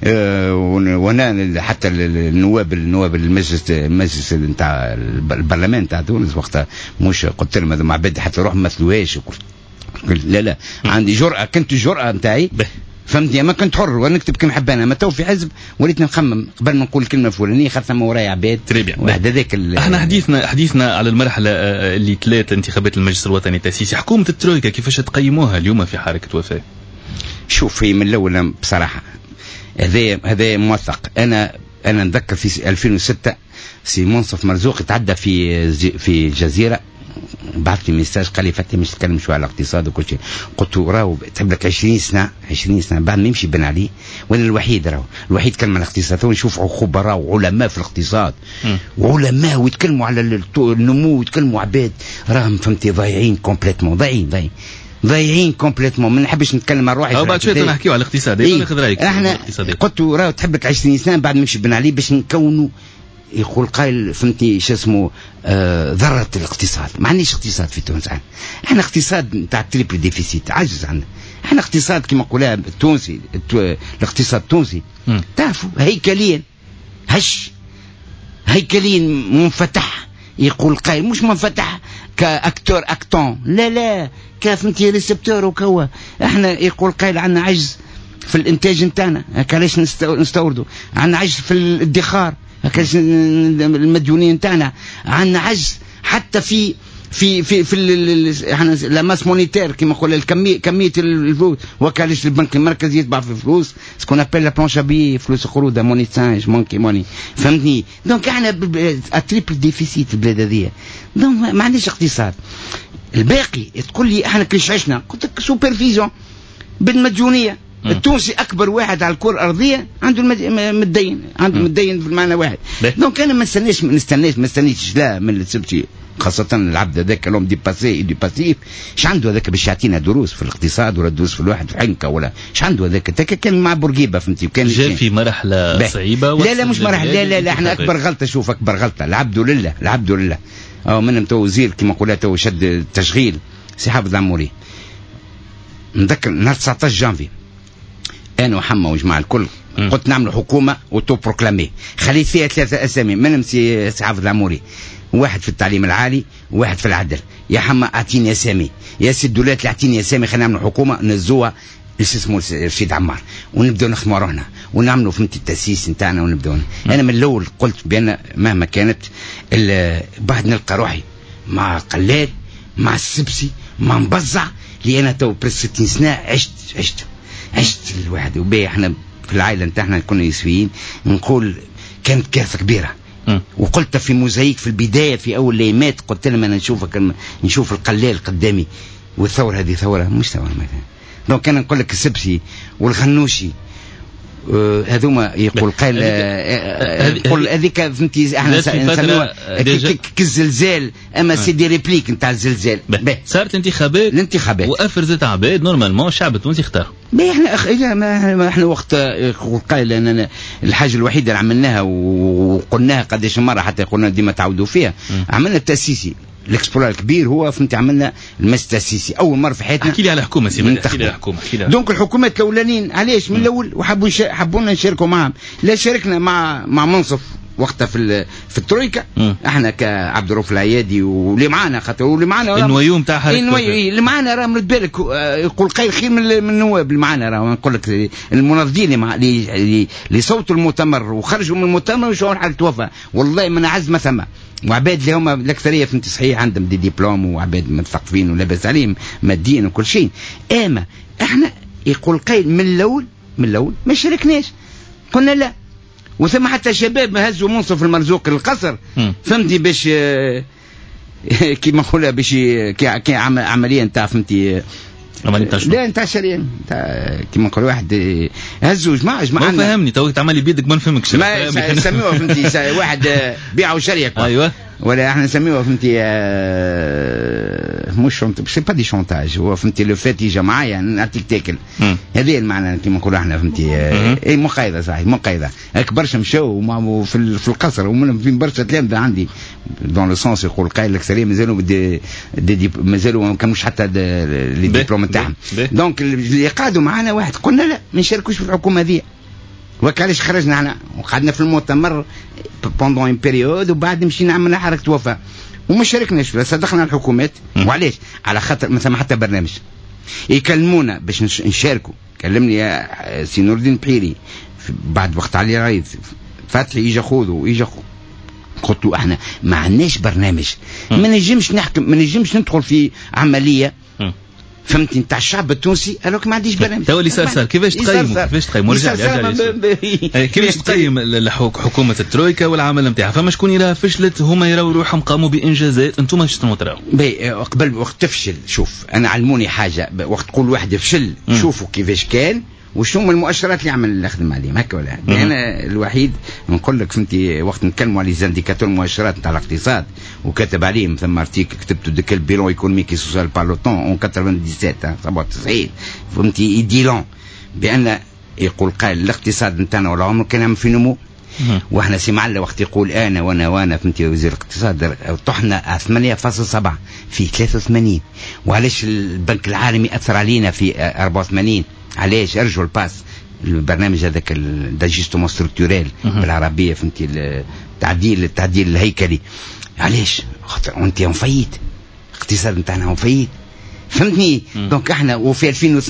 وانا حتى النواب المجلس نتاع البرلمان نتاع تونس وقتها مش قلت لهم هذا مع عباد حتى روح ما مثلوهاش لا عندي جرأه كنت الجرأه نتاعي فهمتني ما كنت حر ونكتب كما حبانا ما تو في حزب وليت نخمم قبل ما نقول الكلمه الفلانيه خاطر ما ورايا عباد واحد هذاك احنا حديثنا على المرحله اللي تلات انتخابات المجلس الوطني التاسيسي. حكومه الترويكا كيفاش تقيموها اليوم في حركه وفاء؟ شوف هي من الاول بصراحه هذا موثق. انا نتذكر في 2006 سي منصف مرزوق تعدى في الجزيره بعث لي ميساج قال لي فتحي مش تتكلم شويه على الاقتصاد وكل شيء. قلت له راهو تحب لك 20 سنه بعد ما يمشي بن علي وانا الوحيد كلم على الاقتصاد ونشوف خبراء وعلماء في الاقتصاد وعلماء ويتكلموا على النمو ويتكلموا عباد راهم فهمتي ضايعين كومبليتمون ضايعين كومبليتمون. ما نحبش نتكلم على روحي بعد شويه نحكيو على الاقتصاد. ناخذ رايك احنا قلت له راهو تحب لك 20 سنه بعد ما يمشي بن علي باش نكونوا يقول قائل فهمتني شو اسمه ذرة الاقتصاد. ما عنديش اقتصاد في تونس احنا اقتصاد نتاع تريبل ديفيسيت عجز عندنا. احنا اقتصاد كما نقولها التونسي الاقتصاد التونسي تعرفوا هيكلين منفتح. يقول قائل مش منفتح كاكتور اكتون لا كفهمتي ريسبتور وكوا. احنا يقول قائل عندنا عجز في الانتاج نتاعنا علاش نستوردوا. عندنا عجز في الادخار هكاش المديونين نتاعنا. عندنا عجز حتى في احنا لا ماس مونيتير كما نقول كميه الفلوس وكالش البنك المركزي يتبع في الفلوس سكون ابل لا بلانش ابي فلوس قروضه مونيتانج مونكي موني فهمتني. دونك احنا تريبل ديفيسيت البلاد هذه. دونك ما عنديش اقتصاد. الباقي تقول لي احنا كيفاش عشنا قلت لك سوبرفيزيون بالمديونيه. التونسي اكبر واحد على الكره الارضيه عنده متدين في المعنى واحد. دونك انا ما نستناش لا من السبتي خاصه العبد هذاك لهم دي باسيف ايش عنده هذاك باش يعطينا دروس في الاقتصاد ولا دروس في الواحد في حنكه ولا ايش عنده هذاك كان مع بورقيبه فهمتي وكان جاء في مرحله صعيبه. لا مش مرحله لا احنا اكبر غلطه. شوف اكبر غلطه العبد لله من تو وزير كما قلت تو شد التشغيل سي حافظ العموري. نذكر نهار 19 جانفي انا وحما وجماعه الكل قلت نعمل حكومه وتو بروكلامي خليت فيها 3 اسامي منهم سي حافظ العموري واحد في التعليم العالي وواحد في العدل. يا حما اعطيني اسامي يا سي الدولات اعطيني اسامي خلينا نعمل حكومه نزوها اسمه رشيد عمار ونبداو نخدموا روحنا ونعملوا فهمتي التاسيس نتاعنا ونبداو. انا من الاول قلت بان مهما كانت بعد نلقى روحي مع قلاد مع السبسي مع مبزع اللي انا تو بريس 60 سنه عشت الواحد وباهي. احنا في العائله نتاعنا كنا يسويين نقول كانت كارثه كبيره وقلت في موزايك في البداية في أول ليمات، قلت لهم أنا نشوف القلال قدامي، والثورة هذه ثورة مش ثورة مثلا. دونك أنا نقول لك السبسي والغنوشي هذوما يقول قال يقول هذيك فهمتي احنا نسميوها كالزلزال، اما سي دي ريبليك نتاع الزلزال. صارت الانتخابات وافرزت عباد نورمالمون الشعب التونسي اختار. احنا وقت قال أنا الحاجه الوحيده اللي عملناها وقلناها قداش مره حتى قلنا ديما تعودوا فيها، عملنا التاسيسي الاكسبلور الكبير هو فهمتي عملنا المس التاسيسي اول مره في حياتنا. احكي لي على الحكومه سي احكي لي على الحكومه. دونك الحكومات الاولانيين علاش من الاول وحبونا نشاركوا معهم، لا شاركنا مع منصف وقتها في الترويكا. احنا كعبد الرؤوف العيادي واللي معانا خاطر واللي معانا النويوم تاع حركه اللي معانا راه مرد بالك يقول خير من النواب اللي معانا، راه نقول لك المنظمين اللي صوتوا المؤتمر وخرجوا من المؤتمر وشو حال توفى والله من عز ما ثم، وعباد اللي هما الاكثريه فهمت صحيح عندهم دي دبلوم وعباد مثقفين ولاباس عليهم ماديا وكل شيء. اما احنا يقول قيل من الاول ما شاركناش، قلنا لا. وثم حتى شباب هزوا منصف المرزوق للقصر فهمتي باش كيما نقولها باش كي عمليه نتاع فهمتي لا نتاع شريان كيما نقول واحد هزوا جماعه ما فهمني توك تعمل بيدك ما نفهمكش ما يسموها فهمتي واحد بيعوا شريه ايوه ولا احنا نسميوها فهمتي مش سي با دي شونتاج، هو فهمتي لو فات يجي معايا نعطيك تاكل، هذا المعنى كيما نقولوا احنا فهمتي اي مقايضه صحيح مقايضه. هاك برشا مشاو في القصر ومن في برشا تلامذه عندي دون لو سونس يقول قايل الاكثريه مازالوا مازالوا ما كانوش حتى لي ديبلوم نتاعهم. دونك اللي قعدوا معنا واحد قلنا لا ما نشاركوش في الحكومه هذه، وكالش خرجنا احنا وقعدنا في المؤتمر بوندون ان بيريود وبعد مشينا عملنا حركه وفاء وما شاركناش فيها. صدقنا الحكومات وعلاش؟ على خاطر مثلا حتى برنامج يكلمونا باش نشاركوا. كلمني يا سي نور الدين بحيري بعد وقت علي رايد فتحي يجي خذوا قلت له احنا ما عندناش برنامج، ما نجمش نحكم، ما نجمش ندخل في عمليه فهمتني نتاع الشعب التونسي الوك ما عنديش برنامج. تو اللي صار كيفاش تقيم ورجع كيفاش تقيم حكومه الترويكا والعمل نتاعها؟ فما شكون يراها فشلت هما يراو روحهم قاموا بانجازات، انتم ايش تراو؟ قبل وقت تفشل شوف انا علموني حاجه، وقت تقول واحد فشل شوفوا كيفاش كان وشو من المؤشرات اللي عمل نخدم عليهم هكا ولا انا الوحيد نقول لك فهمتي وقت نتكلموا على زانديكاتور المؤشرات نتاع الاقتصاد وكتب عليهم ثم ارتيكل كتبته ديك البيلون ايكونوميك اي سوسيال بار لو طون اون 97 فهمتي يديلون بان يقول قال الاقتصاد نتاعنا ولا عمره كان عم في نمو. واحنا سمعنا وقت يقول وانا فهمتي وزير الاقتصاد طحنا 8.7 في 83. وعلاش البنك العالمي اثر علينا في 84؟ علاش ارجعوا الباس البرنامج هذاك داجيستومون ستركتوريل بالعربيه فهمتي التعديل الهيكلي. علاش؟ خاطر انت مفيد الاقتصاد نتاعنا مفيد فهمتني. دونك احنا وفي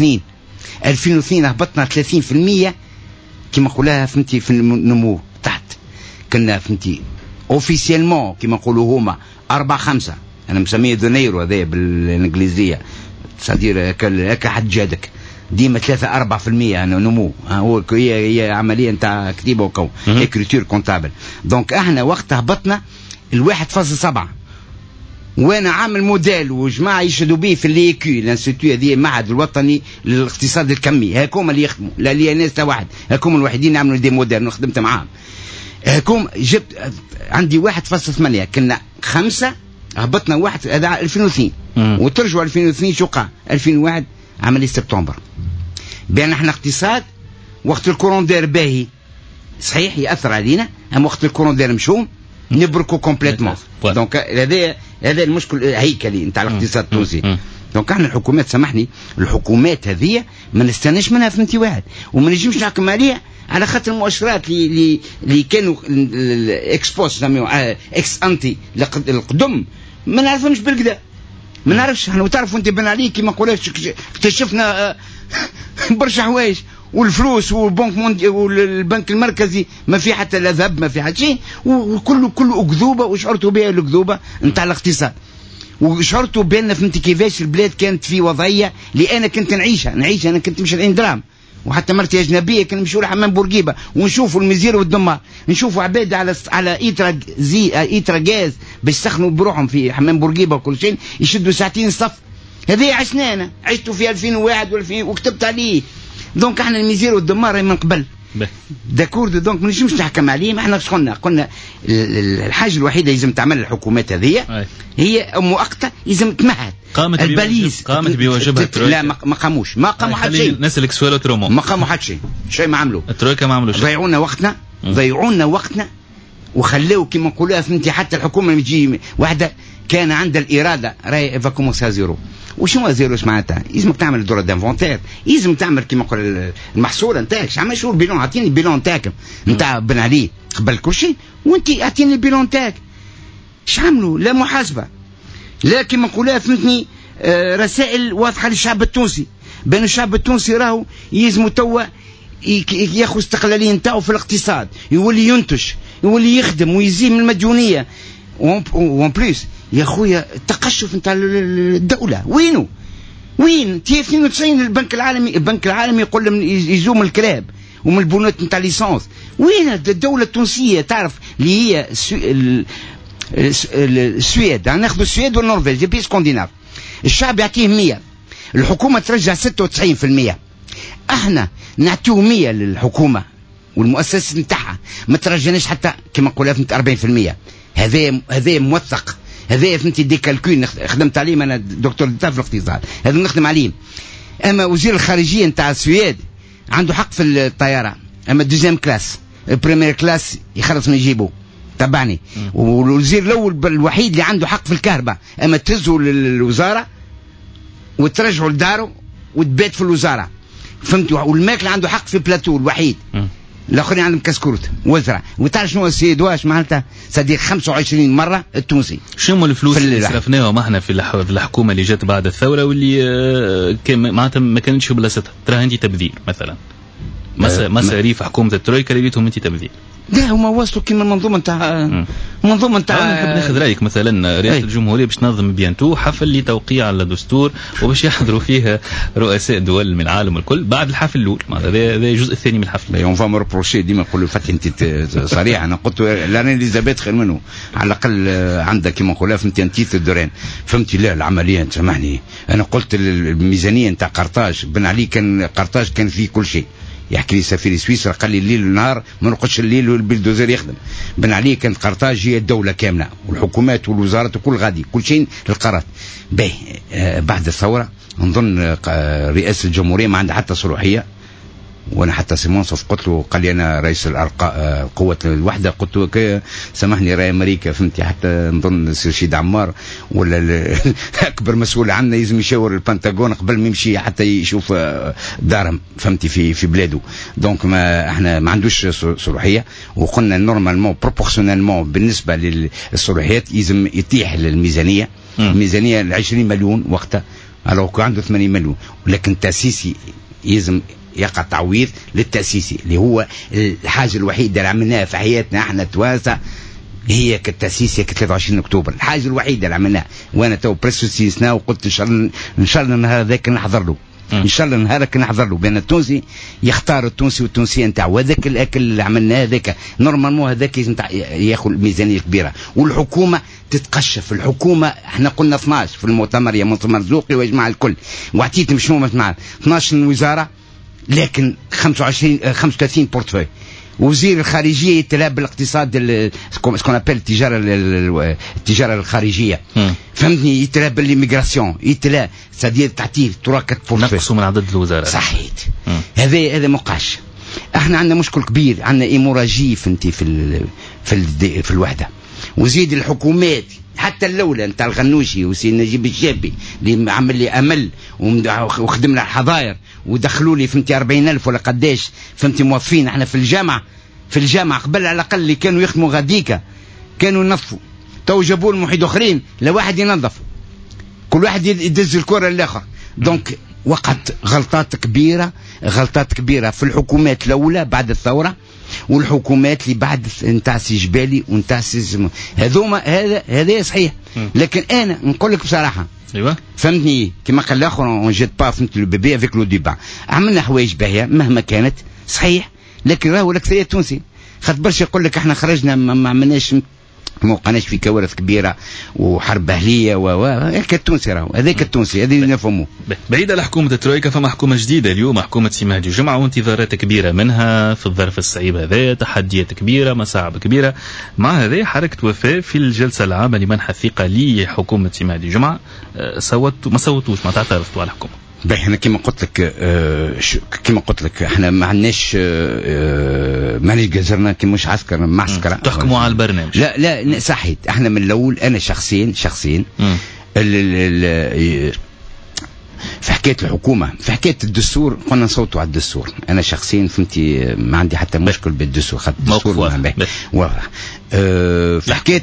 2002 هبطنا 30% كما نقولها فهمتي في النمو تحت. كنا فهمتي اوفيسيالمون كما نقولوا هما 4-5 انا مسميه دونيرو هذا بالانجليزيه صدير هكا حد جادك ديما 3-4% نمو. هو هي عمليه نتاع كتيبه وكو اكريتور كونتابل. دونك احنا وقت هبطنا 1.7 وانا عامل موديل وجماعه يشهدوا به في الليكو الانستيتيو هذه المعهد الوطني للاقتصاد الكمي هاكم اللي يخدموا لا لي ناس تا واحد هاكم الوحيدين يعملوا دي موديل خدمت معاهم. هاكم جبت عندي 1.8 كنا 5 هبطنا 1 هذا 2002 وترجعوا 2002 شو قال 2001 عمليه سبتمبر بان احنا اقتصاد وقت الكورون دير باهي صحيح ياثر علينا اما وقت الكورون دير مشوم نبركوا كومبليتمون. دونك هذا المشكل هيكلي نتاع الاقتصاد التونسي. دونك احنا الحكومات سامحني الحكومات هذه ما نستناش منها فهمتي واحد وما نجمش نحكم عليها على خاطر المؤشرات اللي كانوا اكسبوس نسميوه اكس انتي القدم ما نعرفهمش بالكدا ما نعرفش. احنا تعرفوا انت بن عليك كيما نقولش اكتشفنا برشا حوايج والفلوس والبنك المركزي ما في حتى لا ذهب ما في حتى شيء وكله أكذوبة وشعرتوا بها الأكذوبة نتاع الاقتصاد وشعرتوا بأن فهمت كيفاش البلاد كانت في وضعية اللي أنا كنت نعيشها أنا كنت مش 40 درهم وحتى مرتي أجنبية كان نمشيو لحمام بورقيبة ونشوفوا المزير والدمار، نشوفوا عباد على إيترا غاز باش يسخنوا بروحهم في حمام بورقيبة وكل شيء، يشدوا ساعتين صف. هذه عشنا أنا عشتوا في 2001 وكتبت عليه. دونك احنا المزير والدمار من قبل داكورد. دونك ما نجمش نحكم عليهم. احنا اش قلنا الحاجه الوحيده لازم تعمل الحكومات هذه هي مؤقته، لازم تمهد. قامت بواجبها. لا ما قاموا حتى شيء. نسألك سؤال اوترومون. ما قاموا حتى شيء ما عملوا. الترويكا ما عملوا شيء. ضيعونا وقتنا وخلوا كما نقولوا فهمتي. حتى الحكومه لما تجي واحده كان عندها الاراده راهي فاكومونسا زيرو. وشنو زيرو؟ اش معناتها؟ لازمك تعمل دور دانفونتير، لازم تعمل كما نقول المحصول نتاعك. عمل شو البيلون؟ اعطيني البيلون نتاعك نتاع بن علي قبل كل شيء، وانت اعطيني البيلون نتاعك. اش عملوا؟ لا محاسبه، لا كما نقولها فهمتني رسائل واضحه للشعب التونسي بان الشعب التونسي راهو يلزموا توا ياخذ استقلاليه نتاعو في الاقتصاد، يولي ينتج، يولي يخدم ويزيد من المديونيه. وان بليس يا خويا التقشف نتاع الدوله وين تي 92 البنك العالمي يقول لهم يزوم الكلاب ومن البنوك نتاع ليسانس. وين الدوله التونسيه؟ تعرف اللي هي السويد، ناخذ السويد والنرويج دي بي سكندناف، الشعب يعطيه 100، الحكومه ترجع 96%. احنا نعطيو 100 للحكومه والمؤسسات نتاعها ما ترجعناش حتى كما نقولها 40%. هذا موثق، هذا فهمتي دي كالكول خدمت عليه انا دكتور في الاقتصاد، هذا نخدم عليه. اما وزير الخارجيه نتاع السويد عنده حق في الطياره، اما دوزيام كلاس بريمير كلاس يخلص من يجيبه تبعني. والوزير الاول الوحيد اللي عنده حق في الكهرباء، اما تهزوا للوزاره وترجعوا لداره وتبات في الوزاره فهمتوا. والماكله عنده حق في بلاتو الوحيد، الاخرين عندهم كسكروت وزرع. وتعرف شنو السيد واش معناتها صديق 25 مره التونسي. شنو الفلوس اللي صرفناهم احنا في الحكومه اللي جات بعد الثوره واللي معناتها ما كانتش بلاصتها؟ ترى انت تبذير مثلا مصاريف حكومه الترويكا اللي ليتهم انت تبذير. لا هما وصلوا كيما المنظومه نتاع نحب ناخذ رايك. مثلا رئاسه الجمهوريه باش تنظم بيانتو حفل لتوقيع على الدستور وباش يحضروا فيه رؤساء دول من العالم الكل بعد الحفل الاول. هذا الجزء الثاني من الحفل. اون فام روبروشي ديما نقولوا فتح انت صريح. انا قلت لان اليزابيث خير منه على الاقل عندك كيما نقولوا فهمتي انت الدورين فهمتي. لا العمليه سامحني انا قلت الميزانيه نتاع قرطاج بن علي قرطاج كان فيه كل شيء. يحكي لي سفير سويسرا قال لي الليل والنهار ما نرقدش الليل والبلدوزر يخدم. بن علي كانت قرطاج هي الدوله كامله والحكومات والوزارات وكل غادي كل شيء القرارات. بعد الثوره نظن رئاسه الجمهوريه ما عندها حتى صلاحيه. وانا حتى سيمونسوف قلت له قال لي انا رئيس قوه الوحده قلت له سامحني راي امريكا فهمتي. حتى نظن رشيد عمار ولا اكبر مسؤول عنا لازم يشاور البنتاغون قبل ما يمشي حتى يشوف دارهم فهمتي في بلاده. دونك ما احنا ما عندوش صلاحيه. وقلنا نورمالمون بروبورسيونيلمون بالنسبه للصلاحيات لازم يتيح للميزانيه. الميزانيه 20 مليون وقتها لو كان عنده 80 مليون. ولكن التاسيسي لازم يقع تعويض للتأسيسي اللي هو الحاجة الوحيدة اللي عملناها في حياتنا احنا توانسة هي كالتأسيس 23 أكتوبر. الحاجة الوحيدة اللي عملناها. وانا تو بريسو سيسنا وقلت ان شاء الله النهار ذاك نحضر له. ان شاء الله نهارك نحضر له بان التونسي يختار التونسي والتونسيه نتاعو. وهذاك الاكل اللي عملناه هذاك نورمالمون هذاك ياخذ ميزانيه كبيره. والحكومه تتقشف. الحكومه احنا قلنا 12 في المؤتمر يا مؤتمر زوقي ويجمع الكل واعطيتهم شنو مجمع 12 وزاره لكن 35 بورتفوي. وزير الخارجيه يتلاعب بالاقتصاد سكون ابل التجاره الخارجيه فهمتني. يتلاعب بالإيميغراسيون يتلاعب سادير تعطيه تراكت بورتفوي نقصوا من عدد الوزارات. صحيح. هذا مقاش. احنا عندنا مشكل كبير. عندنا ايموراجي فهمتي في الوحده. وزيد الحكومات حتى الاولى نتاع الغنوشي وسي نجيب الشابي اللي عمل لي امل وخدم لنا الحظاير ودخلوا لي فهمتي 40,000 ولا قداش فهمتي موظفين. احنا في الجامعه قبل على الاقل اللي كانوا يخدموا غاديكا كانوا ينظفوا. تو جابوا المحيط اخرين لا واحد ينظف كل واحد يدز الكره للاخر. دونك وقعت غلطات كبيره في الحكومات الاولى بعد الثوره. والحكومات اللي بعد نتاع سي جبالي ونتاع سي هذوما هذا صحيح. لكن انا نقول لك بصراحه ايوه فهمتني كما قال الاخر اون جيت با فهمت لو بيبي افيك لو ديبا. عملنا حوايج باهيه مهما كانت صحيح، لكن راهو الاكثريه التونسي خاطر برشا يقول لك احنا خرجنا ما عملناش ما وقعناش في كوارث كبيره وحرب اهليه هيك التونسي راهو هذاك التونسي هذه اللي نفهموه. بعيد على حكومه الترويكا فما حكومه جديده اليوم، حكومه سي مهدي جمعه، وانتظارات كبيره منها في الظرف الصعيب هذا، تحديات كبيره، مصاعب كبيره. مع هذا حركه وفاء في الجلسه العامه لمنح الثقه لحكومه سي مهدي جمعه ما صوتوش ما تعترضوا على الحكومه. باهي انا كما قلت لك احنا ما عندناش جزرنا كي مش معسكر تحكموا على البرنامج. لا صحيت احنا من الاول انا شخصيا في حكايه الحكومه في حكايه الدستور قلنا نصوتوا على الدستور. انا شخصيا فهمتي ما عندي حتى مشكل بالدستور خاطر الدستور واضح. في حكايه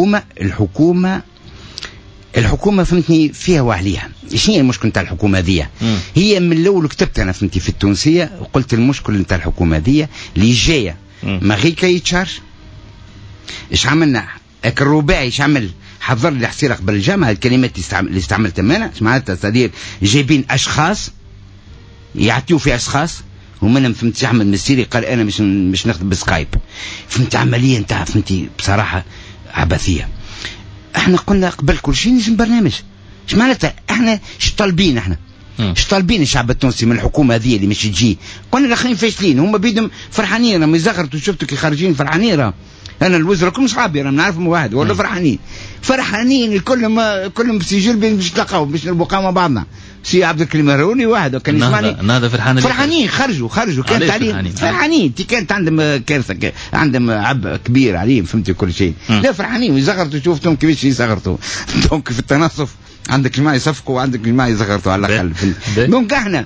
الحكومة فهمتني فيها وعليها. شنو هي المشكل نتاع الحكومة هذه؟ هي من الأول كتبت أنا فهمتي في التونسية وقلت المشكل نتاع الحكومة هذه اللي جاية ما غير كي يتشارج. إيش عملنا؟ الرباعي إيش عمل؟ حضر لي حصيرة قبل الجامعة الكلمات اللي استعملتها أنا معناتها صدير جايبين أشخاص يعطيوا في أشخاص ومنهم فهمتي أحمد مسيري قال أنا مش نخدم بسكايب. فهمت عملية نتاع فهمتي بصراحة عبثية. احنا قلنا قبل كل شيء لازم برنامج. ايش معناتها احنا ايش طالبين ايش طالبين الشعب التونسي من الحكومه هذه اللي مش تجي؟ قلنا الاخرين فاشلين هم بيدهم فرحانين راهم يزغرتوا شفتوا كي خارجين فرحانين راهم. انا الوزراء كلهم صحابي راهم نعرفهم واحد ولا فرحانين كلهم بسجل باش نتلاقاو باش نربقوا مع بعضنا. سي عبد الكريم هاروني واحد وكان يسمعني نهضه فرحانين خرجوا كانت عليهم فرحانين كانت عندهم كارثه عندهم عبء كبير عليهم فهمتوا كل شيء. لا فرحانين ويزغرتوا شفتهم كيفاش يزغرتوا. دونك في التنصف عندك جماعه يصفقوا وعندك جماعه يزغرتوا على الاقل. دونك احنا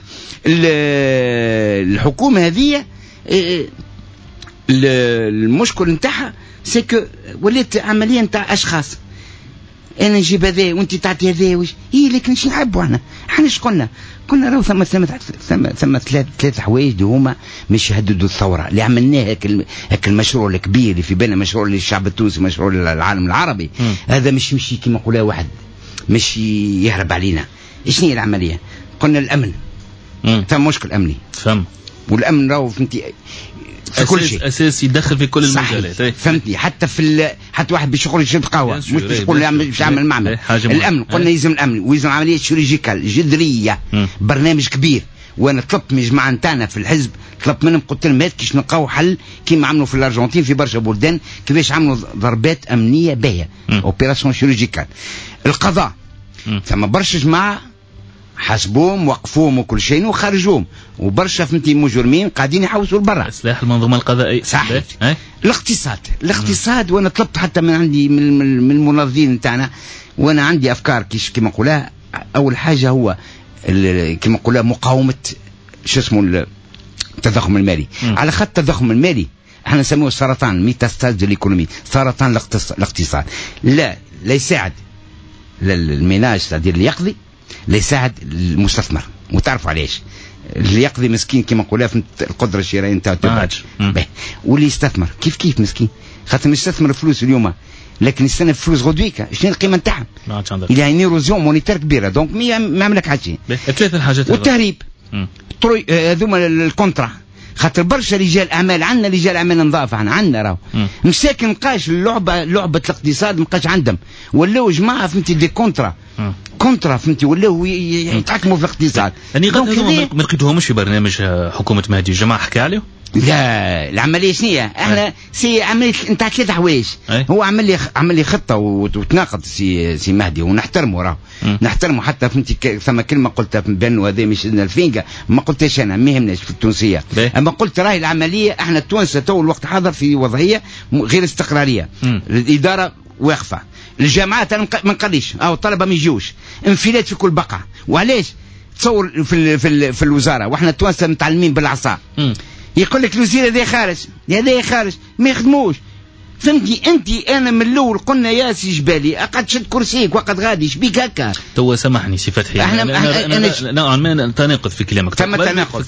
الحكومه هذه المشكل نتاعها سيكو ولات عمليه نتاع اشخاص. انا نجيب هذا وانت تعطي هذا لكن شنو نحبوا احنا ايش قلنا راهو ثم ثلاث حوايج اللي هما مش يهددوا الثوره اللي عملناه هاك المشروع الكبير اللي في بالنا مشروع للشعب التونسي مشروع للعالم العربي. هذا مش كما نقولها واحد مش يهرب علينا. شنو هي العمليه؟ قلنا الامن ثم مشكل امني والامن راهو فهمتي في كل شيء اساس يدخل في كل المجالات. فهمتني حتى واحد بشغل يشرب قهوه مش بيقول باش يعمل معمل. الامن قلنا يلزم الامن ويلزم عمليه شيرورجيكال جذريه برنامج كبير. وانا طلبت من الجماعه نتاعنا في الحزب طلبت منهم قلت لهم كيش نلقاو حل كيما عملوا في الارجنتين في برشا بلدان كيفاش عملوا ضربات امنيه باهيه اوبيراسيون شيرورجيكال. القضاء ثم برشا جماعه حاسبوهم وقفوهم وكل شيء وخرجوهم وبرشا فهمتي مجرمين قاعدين يحوسوا لبرا. اصلاح المنظومه القضائيه صحيح. الاقتصاد وانا طلبت حتى من عندي من المنظمين نتاعنا وانا عندي افكار كيما نقولها. اول حاجه هو كيما نقولها مقاومه التضخم المالي. على خط التضخم المالي احنا نسموه سرطان ميتاستاز دو ليكونومي سرطان الاقتصاد. لا يساعد للميناج تاع اللي يقضي لا يساعد المستثمر وتعرفوا علاش اللي يقضي مسكين كما نقولها في القدره الشرائيه نتاعو واللي يستثمر كيف مسكين خاطر يستثمر فلوس اليوم لكن يستنى فلوس غدويك شنو القيمه نتاعها؟ الى ان ايروزيون مونيتير كبيره دونك ما يعمل لك حاجه. ثلاث الحاجات والتهريب هذوما الكونترا خاطر برشا رجال اعمال عندنا رجال اعمال نظاف عندنا راهو مساكن مابقاش لعبه الاقتصاد مابقاش عندهم ولاو جماعه فهمتي دي كونترا فهمتي ولاو يتحكموا في الاقتصاد. يعني ما لقيتوهمش في برنامج حكومه مهدي الجماعه حكى عليه؟ لا العمليه شنو احنا سي عمليه نتاع ثلاث حوايج. هو عمل لي خطه وتناقض سي مهدي ونحترمه راهو نحترمه حتى فهمتي ثم كلمه قلتها بانه هذا مش الفينجا ما قلتهاش انا ما يهمناش في التونسيه اما قلت راهي العمليه احنا التوانسه تو الوقت حاضر في وضعيه غير استقراريه. الاداره واقفه الجامعات انا ما نقليش او الطلبه ما يجوش انفلات في كل بقعه. وعلاش تصور في الوزاره واحنا التوانسه متعلمين بالعصا يقول لك الوزير هذا خارج ما يخدموش فهمتي انت انا من الاول قلنا يا سي جبالي اقعد شد كرسيك وقد غادي شبيك هكا. تو سامحني سي فتحي انا نوعا ما تناقض في كلامك. ثم تناقض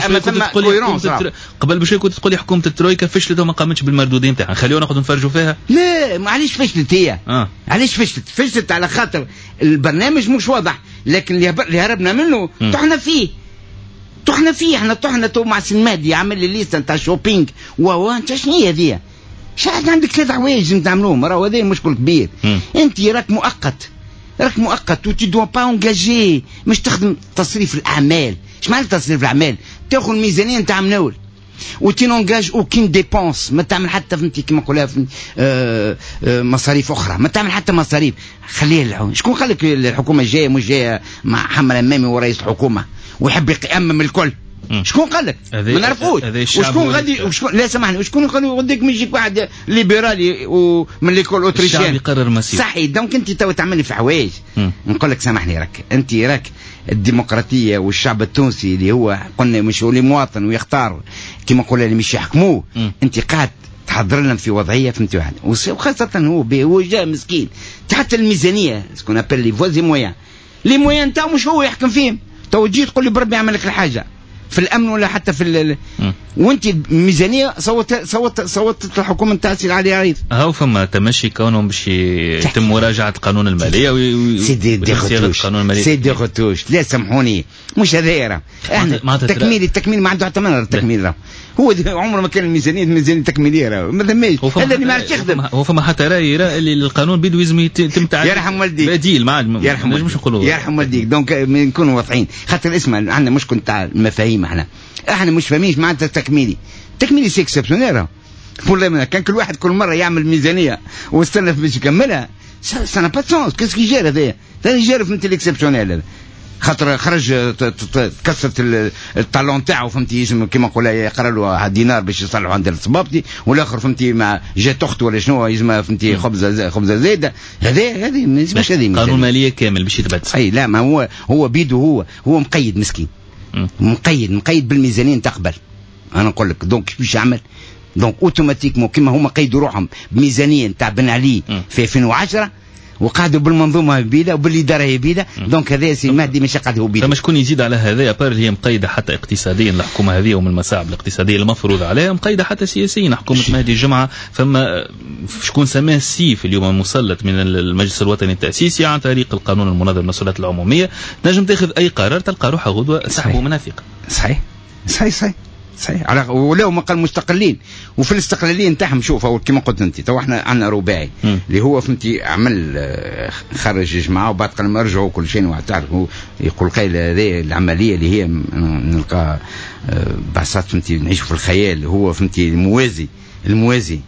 قبل بشوي كنت تقولي حكومه الترويكا فشلت وما قامتش بالمردودين نتاعها، خليونا ناخذ نفرجوا فيها. لا معليش فشلت هي علاش فشلت على خاطر البرنامج مش واضح، لكن اللي هربنا منه طحنا فيه احنا طحنا تو مع سلمادي عمل لي ليست نتاع شوبينج انت شنو هي هذه؟ شاهد عندك 3 حوايج لازم تعملوهم، راهو هذا مشكل كبير. انت راك مؤقت وتي دو با انجاجي، مش تخدم تصريف الاعمال. اش معنى تصريف الاعمال؟ تاخذ الميزانيه نتاع منول وتنونجاج اوكين ديبونس، ما تعمل حتى فهمتي كما نقولها مصاريف اخرى، ما تعمل حتى مصاريف. خليها شكون قال لك الحكومه جايه مش جايه مع محمد امامي ورئيس الحكومه ويحب يأمم الكل؟ شكون قال لك؟ ما نعرفوش. وشكون غادي لا سامحني، وشكون غادي يجيك واحد ليبرالي ومن ليكول اوتريشيان الشعب يقرر مصير صحيح. دونك انت تو تعملي في حوايج. نقول لك سامحني، راك الديمقراطيه والشعب التونسي اللي هو قلنا مش هو مواطن ويختار كما نقولوا اللي مش يحكموه، انت قاعد تحضر لهم في وضعيه فهمتي واحد، وخاصه هو جاء مسكين. حتى الميزانيه سكون ابل لي فوزي مويان لي مويان تاعو مش هو يحكم فيهم. تو تجي تقول لي بربي يعمل لك الحاجه في الامن ولا حتى في وانت الميزانيه صوتت الحكومه نتاع سي علي عريض. هاو فما تمشي كونهم باش يتم مراجعه القانون الماليه سي دي غوتوش. لا سامحوني مش هذا احنا التكميل ما عنده حتى منظر التكميل. هو عمره ما كان الميزانيه تكميليه ما ثماش. هذا اللي ما عرفش يخدم. هو فما حتى راي اللي القانون بده لازم يتم تعديل. يرحم والديك بديل ما عاد يرحم والديك. دونك نكونوا واضحين خاطر اسمع عندنا مشكل تاع المفاهيم. احنا مش فاهمينش معناتها التكميلي سي اكسبسيونيل. كان كل واحد كل مره يعمل ميزانيه واستنى باش يكملها سا با سونس. كيسكي جير هذا جير فهمتي الاكسبسيونيل هذا خاطر خرج كسرت الطالون تاعو فهمتي يسمى كيما نقولها يقرا له دينار باش يصلحوا عند الصبابتي، والاخر فهمتي مع جات اخته ولا شنو يسمى فهمتي خبزه زايده. هذه ما يسمىش هذه قانون ماليه كامل باش يتبدل. اي لا ما هو بيدو هو مقيد مسكين مقيد بالميزانيه تقبل. انا نقول لك دونك باش يعمل دونك اوتوماتيكمون كيما هما قيدوا روحهم بميزانيه نتاع بن علي في 2010 وقعدوا بالمنظومه بيده وبالاداره بيده. دونك هذا سي المهدي مش قاعد بيده. فما شكون يزيد على هذا ابار اللي هي مقيده حتى اقتصاديا الحكومه هذه ومن المصاعب الاقتصاديه المفروض عليها، مقيده حتى سياسيا حكومه مهدي الجمعه. فما شكون سماه السيف اليوم المسلط من المجلس الوطني التاسيسي عن طريق القانون المنظم للمسؤوليات العموميه، نجم تاخذ اي قرار تلقى روحها غدوه سحب منافق. صحيح على ولو ما قال مستقلين. وفي الاستقلاليه نتاعهم شوف كما قلت انت تو احنا عندنا رباعي اللي هو فهمتي عمل خرج جماعه وبعد قال ما رجعوا كل شيء. وتعرف يقول قايل هذه العمليه اللي هي نلقى بعثات فهمتي نعيشوا في الخيال. هو فهمتي الموازي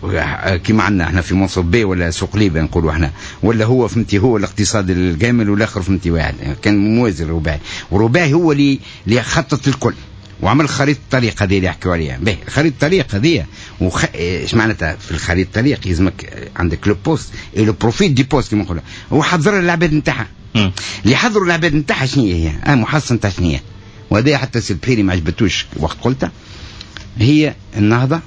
كما عندنا احنا في منصب بي ولا سوق ليبيا نقولوا احنا، ولا هو فهمتي هو الاقتصاد الكامل والاخر فهمتي واحد. كان موازي الرباعي، والرباعي هو اللي خطط الكل وعمل خريطة الطريق هذه اللي يحكوا عليها. به خريطة الطريق هذه ايش معناتها في الخريطة الطريق؟ يلزمك عندك لو بوست اي لو بروفيت دي بوست كما نقولوا. هو حضر العباد نتاعها اللي حضروا العباد نتاعها شنو هي محصن نتاع شنو هي. وهذا حتى سي البحيري ما عجبتوش وقت قلتها. هي النهضة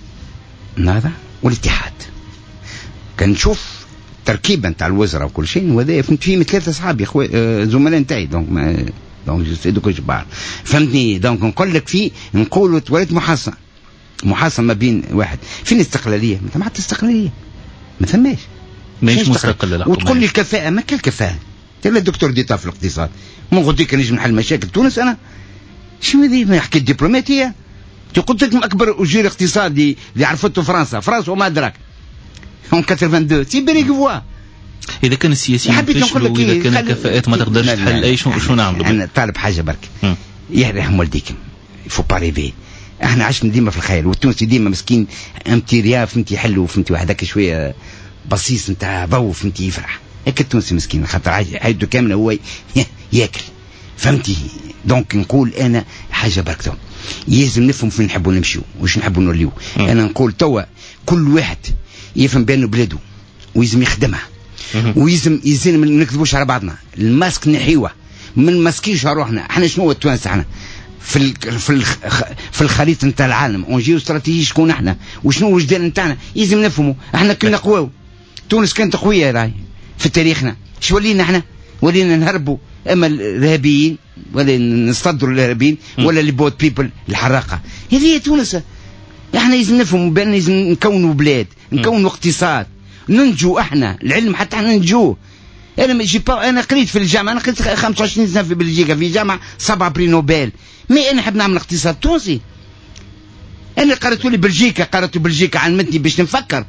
والاتحاد. كان نشوف تركيبا نتاع الوزراء وكل شيء، وهذا فهمت فيه 3 اصحابي اخويا زملاء نتاعي دونك جسدك جبار فهمتني. دونك نقول لك فيه نقولوا تولد محاصن ما بين واحد. فين الاستقلاليه؟ ما حتى استقلاليه ما ثماش مش مستقل. وتقول لي الكفاءه ما كان الكفاءه. تلا الدكتور ديتا في الاقتصاد مو غديك نجم نحل مشاكل تونس. انا شنو هذه ما يحكي الدبلوماسيه؟ قلت لكم اكبر اجير اقتصادي اللي عرفته فرنسا وما ادراك هم 82 سي بريغوا. إذا كان السياسيين فشلوا وإذا كان الكفاءات ما تقدرش تحل أي شو نعملوا؟ أنا طالب حاجة برك يرحم والديكم يفو باريفي. احنا عشنا ديما في الخيال والتونسي ديما مسكين امتيريا فهمتي حلو فهمتي واحد هكا شوية بصيص نتاع ضو فهمتي يفرح. هكا التونسي مسكين خاطر حياته كاملة هو ياكل فهمتي. دونك نقول أنا حاجة برك يلزم نفهم فين نحبوا نمشيو وش نحبوا نوليو. أنا نقول توا كل واحد يفهم بأنه بلاده ويلزم يخدمها ويلزم ما نكذبوش على بعضنا. الماسك نحيوه من ماسكيش روحنا. احنا شنو التوانسه؟ احنا في الخريطه نتاع العالم ونجيو استراتيجي شكون احنا وشنو الوجدان نتاعنا لازم نفهموا احنا كنا قواو. تونس كانت قويه راهي في تاريخنا. شو ولينا احنا؟ ولينا نهربوا اما الارهابيين ولا نصدروا الارهابيين ولا اللي بوت بيبل الحراقه. هذه تونس. احنا لازم نفهموا بان لازم نكونوا بلاد نكونوا اقتصاد ننجو احنا العلم حتى احنا ننجوه. انا قريت في الجامعه. انا قريت 25 سنه في بلجيكا في جامعه 7 بري نوبل. مي انا نحب نعمل اقتصاد تونسي. انا قرأت لي بلجيكا علمتني باش نفكر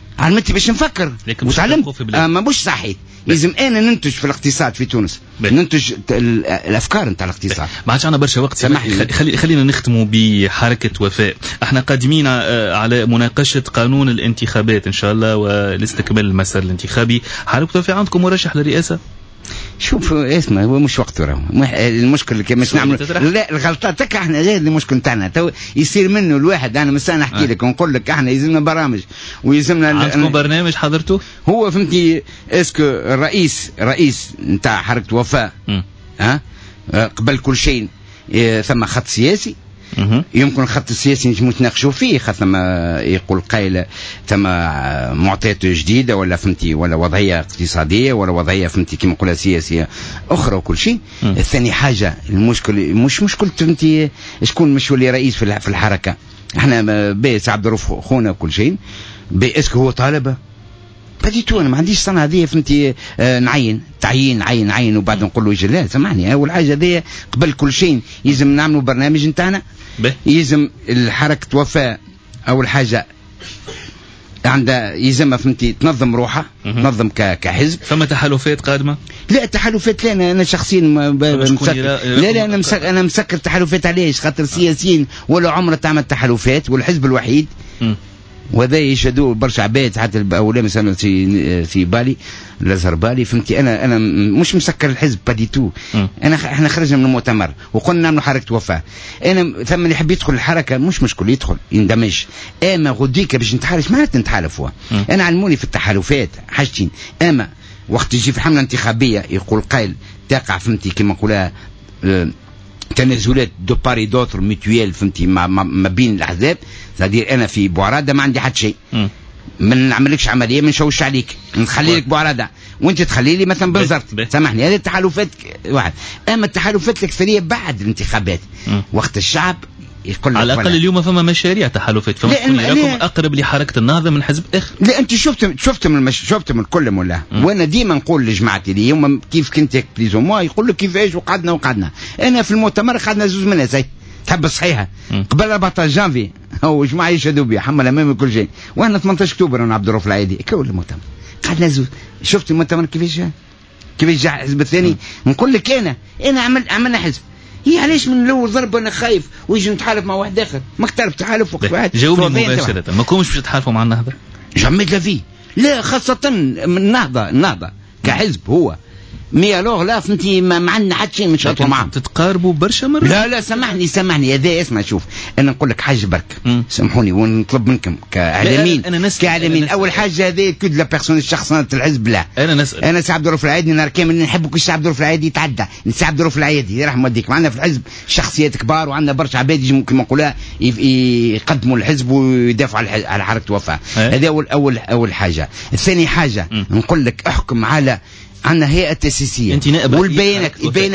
وتعلمت ما مش صحيح. لازم انا ننتج في الاقتصاد في تونس ننتج الافكار نتاع الاقتصاد. ما عادش عندنا برشا وقت. خلينا نختموا بحركه وفاء. احنا قادمين على مناقشه قانون الانتخابات ان شاء الله والاستكمال المسار الانتخابي. حركه وفاء عندكم مرشح للرئاسه؟ شوف اسمع هو مش وقته راهو. المشكل كي مش نعمل لا الغلطات تك احنا غير المشكل نتاعنا تو يصير منه الواحد. انا مساء نحكي لك ونقول لك احنا يلزمنا برامج ويلزمنا عندكم برنامج حضرته هو فهمتي اسكو الرئيس نتاع حركه وفاء قبل كل شيء ثم خط سياسي. يمكن الخط السياسي نجمو نتناقشوا فيه خاطر ما يقول قايل ثم معطيات جديده ولا فهمتي ولا وضعيه اقتصاديه ولا وضعيه فهمتي كيما نقولها سياسيه اخرى وكل شيء. الثاني حاجه المشكل مش مشكله فهمتي شكون مش ولي رئيس في الحركه. احنا بيس عبد الرؤوف خونا وكل شيء اسكو هو طالبه بديتو. انا ما عنديش صنعه هذه فهمتي تعيين وبعد نقول له يجي. لا سامحني اول حاجه هذه قبل كل شيء يلزم نعملوا برنامج نتاعنا. يلزم الحركه وفاء اول حاجه عندها يلزمها فهمتي تنظم روحها تنظم كحزب. ثم تحالفات قادمه؟ لا تحالفات لا انا شخصيا لا انا مسكر تحالفات. علاش؟ خاطر سياسيين ولا عمره تعمل تحالفات والحزب الوحيد وهذا يشهدوا برشا عباد حتى الاولى مثلا في بالي الازهر بالي فهمتي. انا مش مسكر الحزب بديتو. احنا خرجنا من المؤتمر وقلنا نعملوا حركه وفاء. انا ثم اللي يحب يدخل الحركه مش مشكل يدخل يندمج. اما غديك باش نتحالف ما نتحالفوا. انا علموني في التحالفات حاجتين. اما وقت يجي في حمله انتخابيه يقول قايل تقع فهمتي كما نقولها تنازلات دو باري دوتر ميتويال فهمتي ما بين الاحزاب. زادير انا في بوعراده ما عندي حتى شيء ما نعملكش عمليه ما نشوش عليك نخلي لك بوعراده وانت تخلي لي مثلا بنزرت. سامحني هذه التحالفات واحد. اما التحالفات الاكثريه بعد الانتخابات وقت الشعب يقول على الاقل اليوم فما مشاريع تحالفات فما تكون راكم اقرب لحركه النهضه من حزب اخر. لا انت شفت من كل ولا وانا ديما نقول لجماعتي اليوم كيف كنت بليزو يقول لك كيفاش وقعدنا انا في المؤتمر خدنا زوج منها زي تحب الصحيحه قبل 14 جانفي او جماعه يشهدوا بها حمل امام كل شيء وانا 18 اكتوبر انا عبد الرؤوف العيدي كل المؤتمر قعدنا زوج. شفت المؤتمر كيفاش جاء الحزب الثاني. نقول لك انا عملنا حزب. هي علاش من الاول ضرب انا خايف ويجي نتحالف مع واحد اخر ما اختلف تحالف وقت واحد. جاوبني مباشره ما كومش باش تتحالفوا مع النهضه؟ جميت لا في لا خاصه من النهضه كحزب هو مي الوغ لا فهمتي ما عندنا حتى شيء نشاطوا معاهم. تتقاربوا برشا مرات. لا سامحني هذا اسمع شوف انا نقول لك حاجه برك سامحوني ونطلب منكم كاعلاميين اول حاجه هذا كود لا بيرسون الشخص الحزب لا انا نسال انا سي عبد الرؤوف العيدي نهار كامل نحبك السي عبد الرؤوف العيدي يتعدى سي عبد الرؤوف العيدي يرحم والديك معنا في الحزب شخصيات كبار وعندنا برشا عباد يجوا كما نقولها يقدموا الحزب ويدافعوا على حركه وفاء. هذا اول حاجه. الثاني حاجه نقول لك احكم على عندنا هيئة تأسيسية انت نائب والبيانات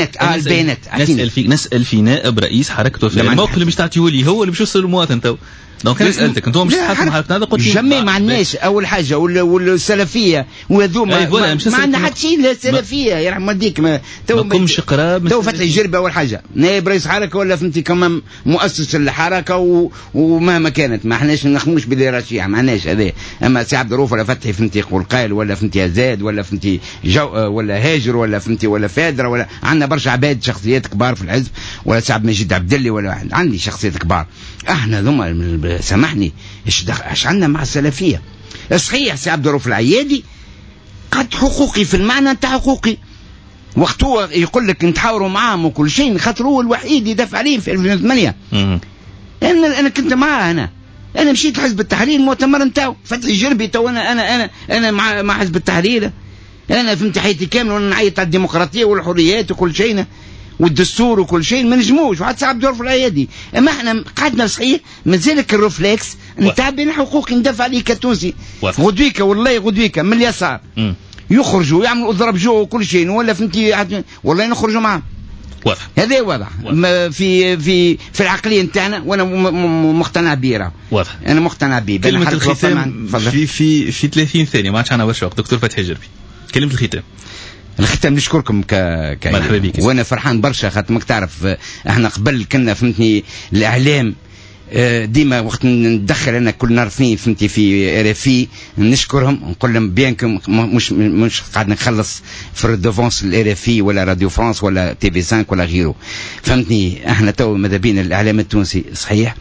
نسأل في نائب رئيس حركة وفاء. الموقف اللي مش تعطيه لي هو اللي باش يوصل للمواطن تو. دونك انا سالتك انتم مش تحكموا حركه هذا قلت جميع ما عندناش اول حاجه والسلفيه وهذوما ما عندنا حتى شيء لا سلفيه يرحم والديك ما توكمش قراب تو فتح الجربه اول حاجه نائب رئيس حركه ولا فهمتي كمان مؤسس الحركه ومهما كانت ما احناش نخموش بالهيرارشيه ما عندناش هذا. اما سي عبد الرؤوف ولا فتحي فهمتي يقول قايل ولا فهمتي زاد ولا فهمتي ولا هاجر ولا فهمتي ولا فادره ولا عندنا برشا عباد شخصيات كبار في الحزب ولا سي عبد المجيد عبد الله ولا عندي شخصيات كبار. احنا ذوما سامحني ايش عندنا مع السلفيه. صحيح سي عبد الرؤوف العيادي قد حقوقي في المعنى نتاع حقوقي وقت هو يقول لك نتحاوروا معاهم وكل شيء خاطر هو الوحيد يدافع عليه في 2008. انا كنت معاه انا مشيت حزب التحرير المؤتمر نتاعو فتحي جربي تو انا مع حزب التحرير انا فهمت حياتي كامل وانا نعيط على الديمقراطيه والحريات وكل شيء والدستور وكل شيء ما نجموش وحتى صعب دور في الايادي. اما احنا قعدنا صحيح مازالك الرفلكس نتاع بين حقوق ندافع عليه كتونسي. غدويكا والله غدويكا من اليسار يخرجوا يعملوا اضرب جو وكل شيء ولا فهمتي والله نخرجوا معهم. واضح. هذا واضح في العقليه نتاعنا وانا مقتنع به. واضح. انا مقتنع به. كلمة الختام في 30 ثانية ما عادش عنا برشا وقت. دكتور فتحي الجربي كلمة الختام. نشكركم مرحبا بك. وانا فرحان برشا خاطر ماك تعرف احنا قبل كنا فهمتني الاعلام ديما وقت ندخل انا كل نهار اثنين فهمتي في RFI نشكرهم نقول لهم بيانكم مش قاعد نخلص في الدوفونس RFI ولا راديو فرانس ولا TV5 ولا غيره. فهمتني احنا تو ماذا بينا الاعلام التونسي صحيح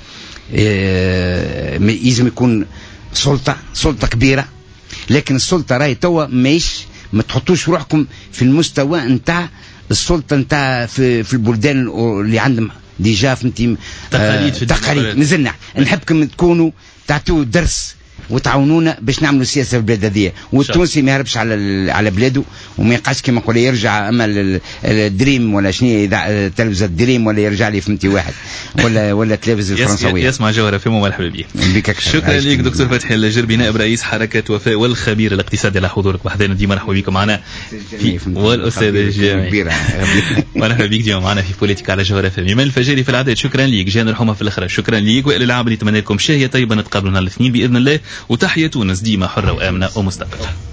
لازم يكون سلطه كبيره، لكن السلطه راهي توا ما تحطوش روحكم في المستوى نتاع السلطه نتاع في البلدان اللي عندهم ديجا فهمتي تقاليد. نزلنا نحبكم تكونوا تعطوا درس وتعاونونا باش نعملوا سياسه في البلاد هذه، والتونسي ما يهربش على بلاده وما يبقاش كما نقول يرجع اما الدريم ولا شنو تلفزه الدريم ولا يرجع لي فهمتي واحد ولا تلفزه الفرنسويه يسمع جوهره فيهم. ومرحبا بك. شكرا لك دكتور فتحي الجربي نائب رئيس حركه وفاء والخبير الاقتصادي على حضورك بحذانا ديما. مرحبا بك معنا والاستاذ الجامعي مرحبا بك ديما معنا في بوليتيك على جوهره فهم. ايمان الفجاري في العدد شكرا ليك. جانا الحومه في الاخر شكرا ليك. والى العام نتمنى لكم شهيه طيبه نتقابلوا نهار الاثنين باذن الله. وتحية تونس ديما حرة وآمنة ومستقلة.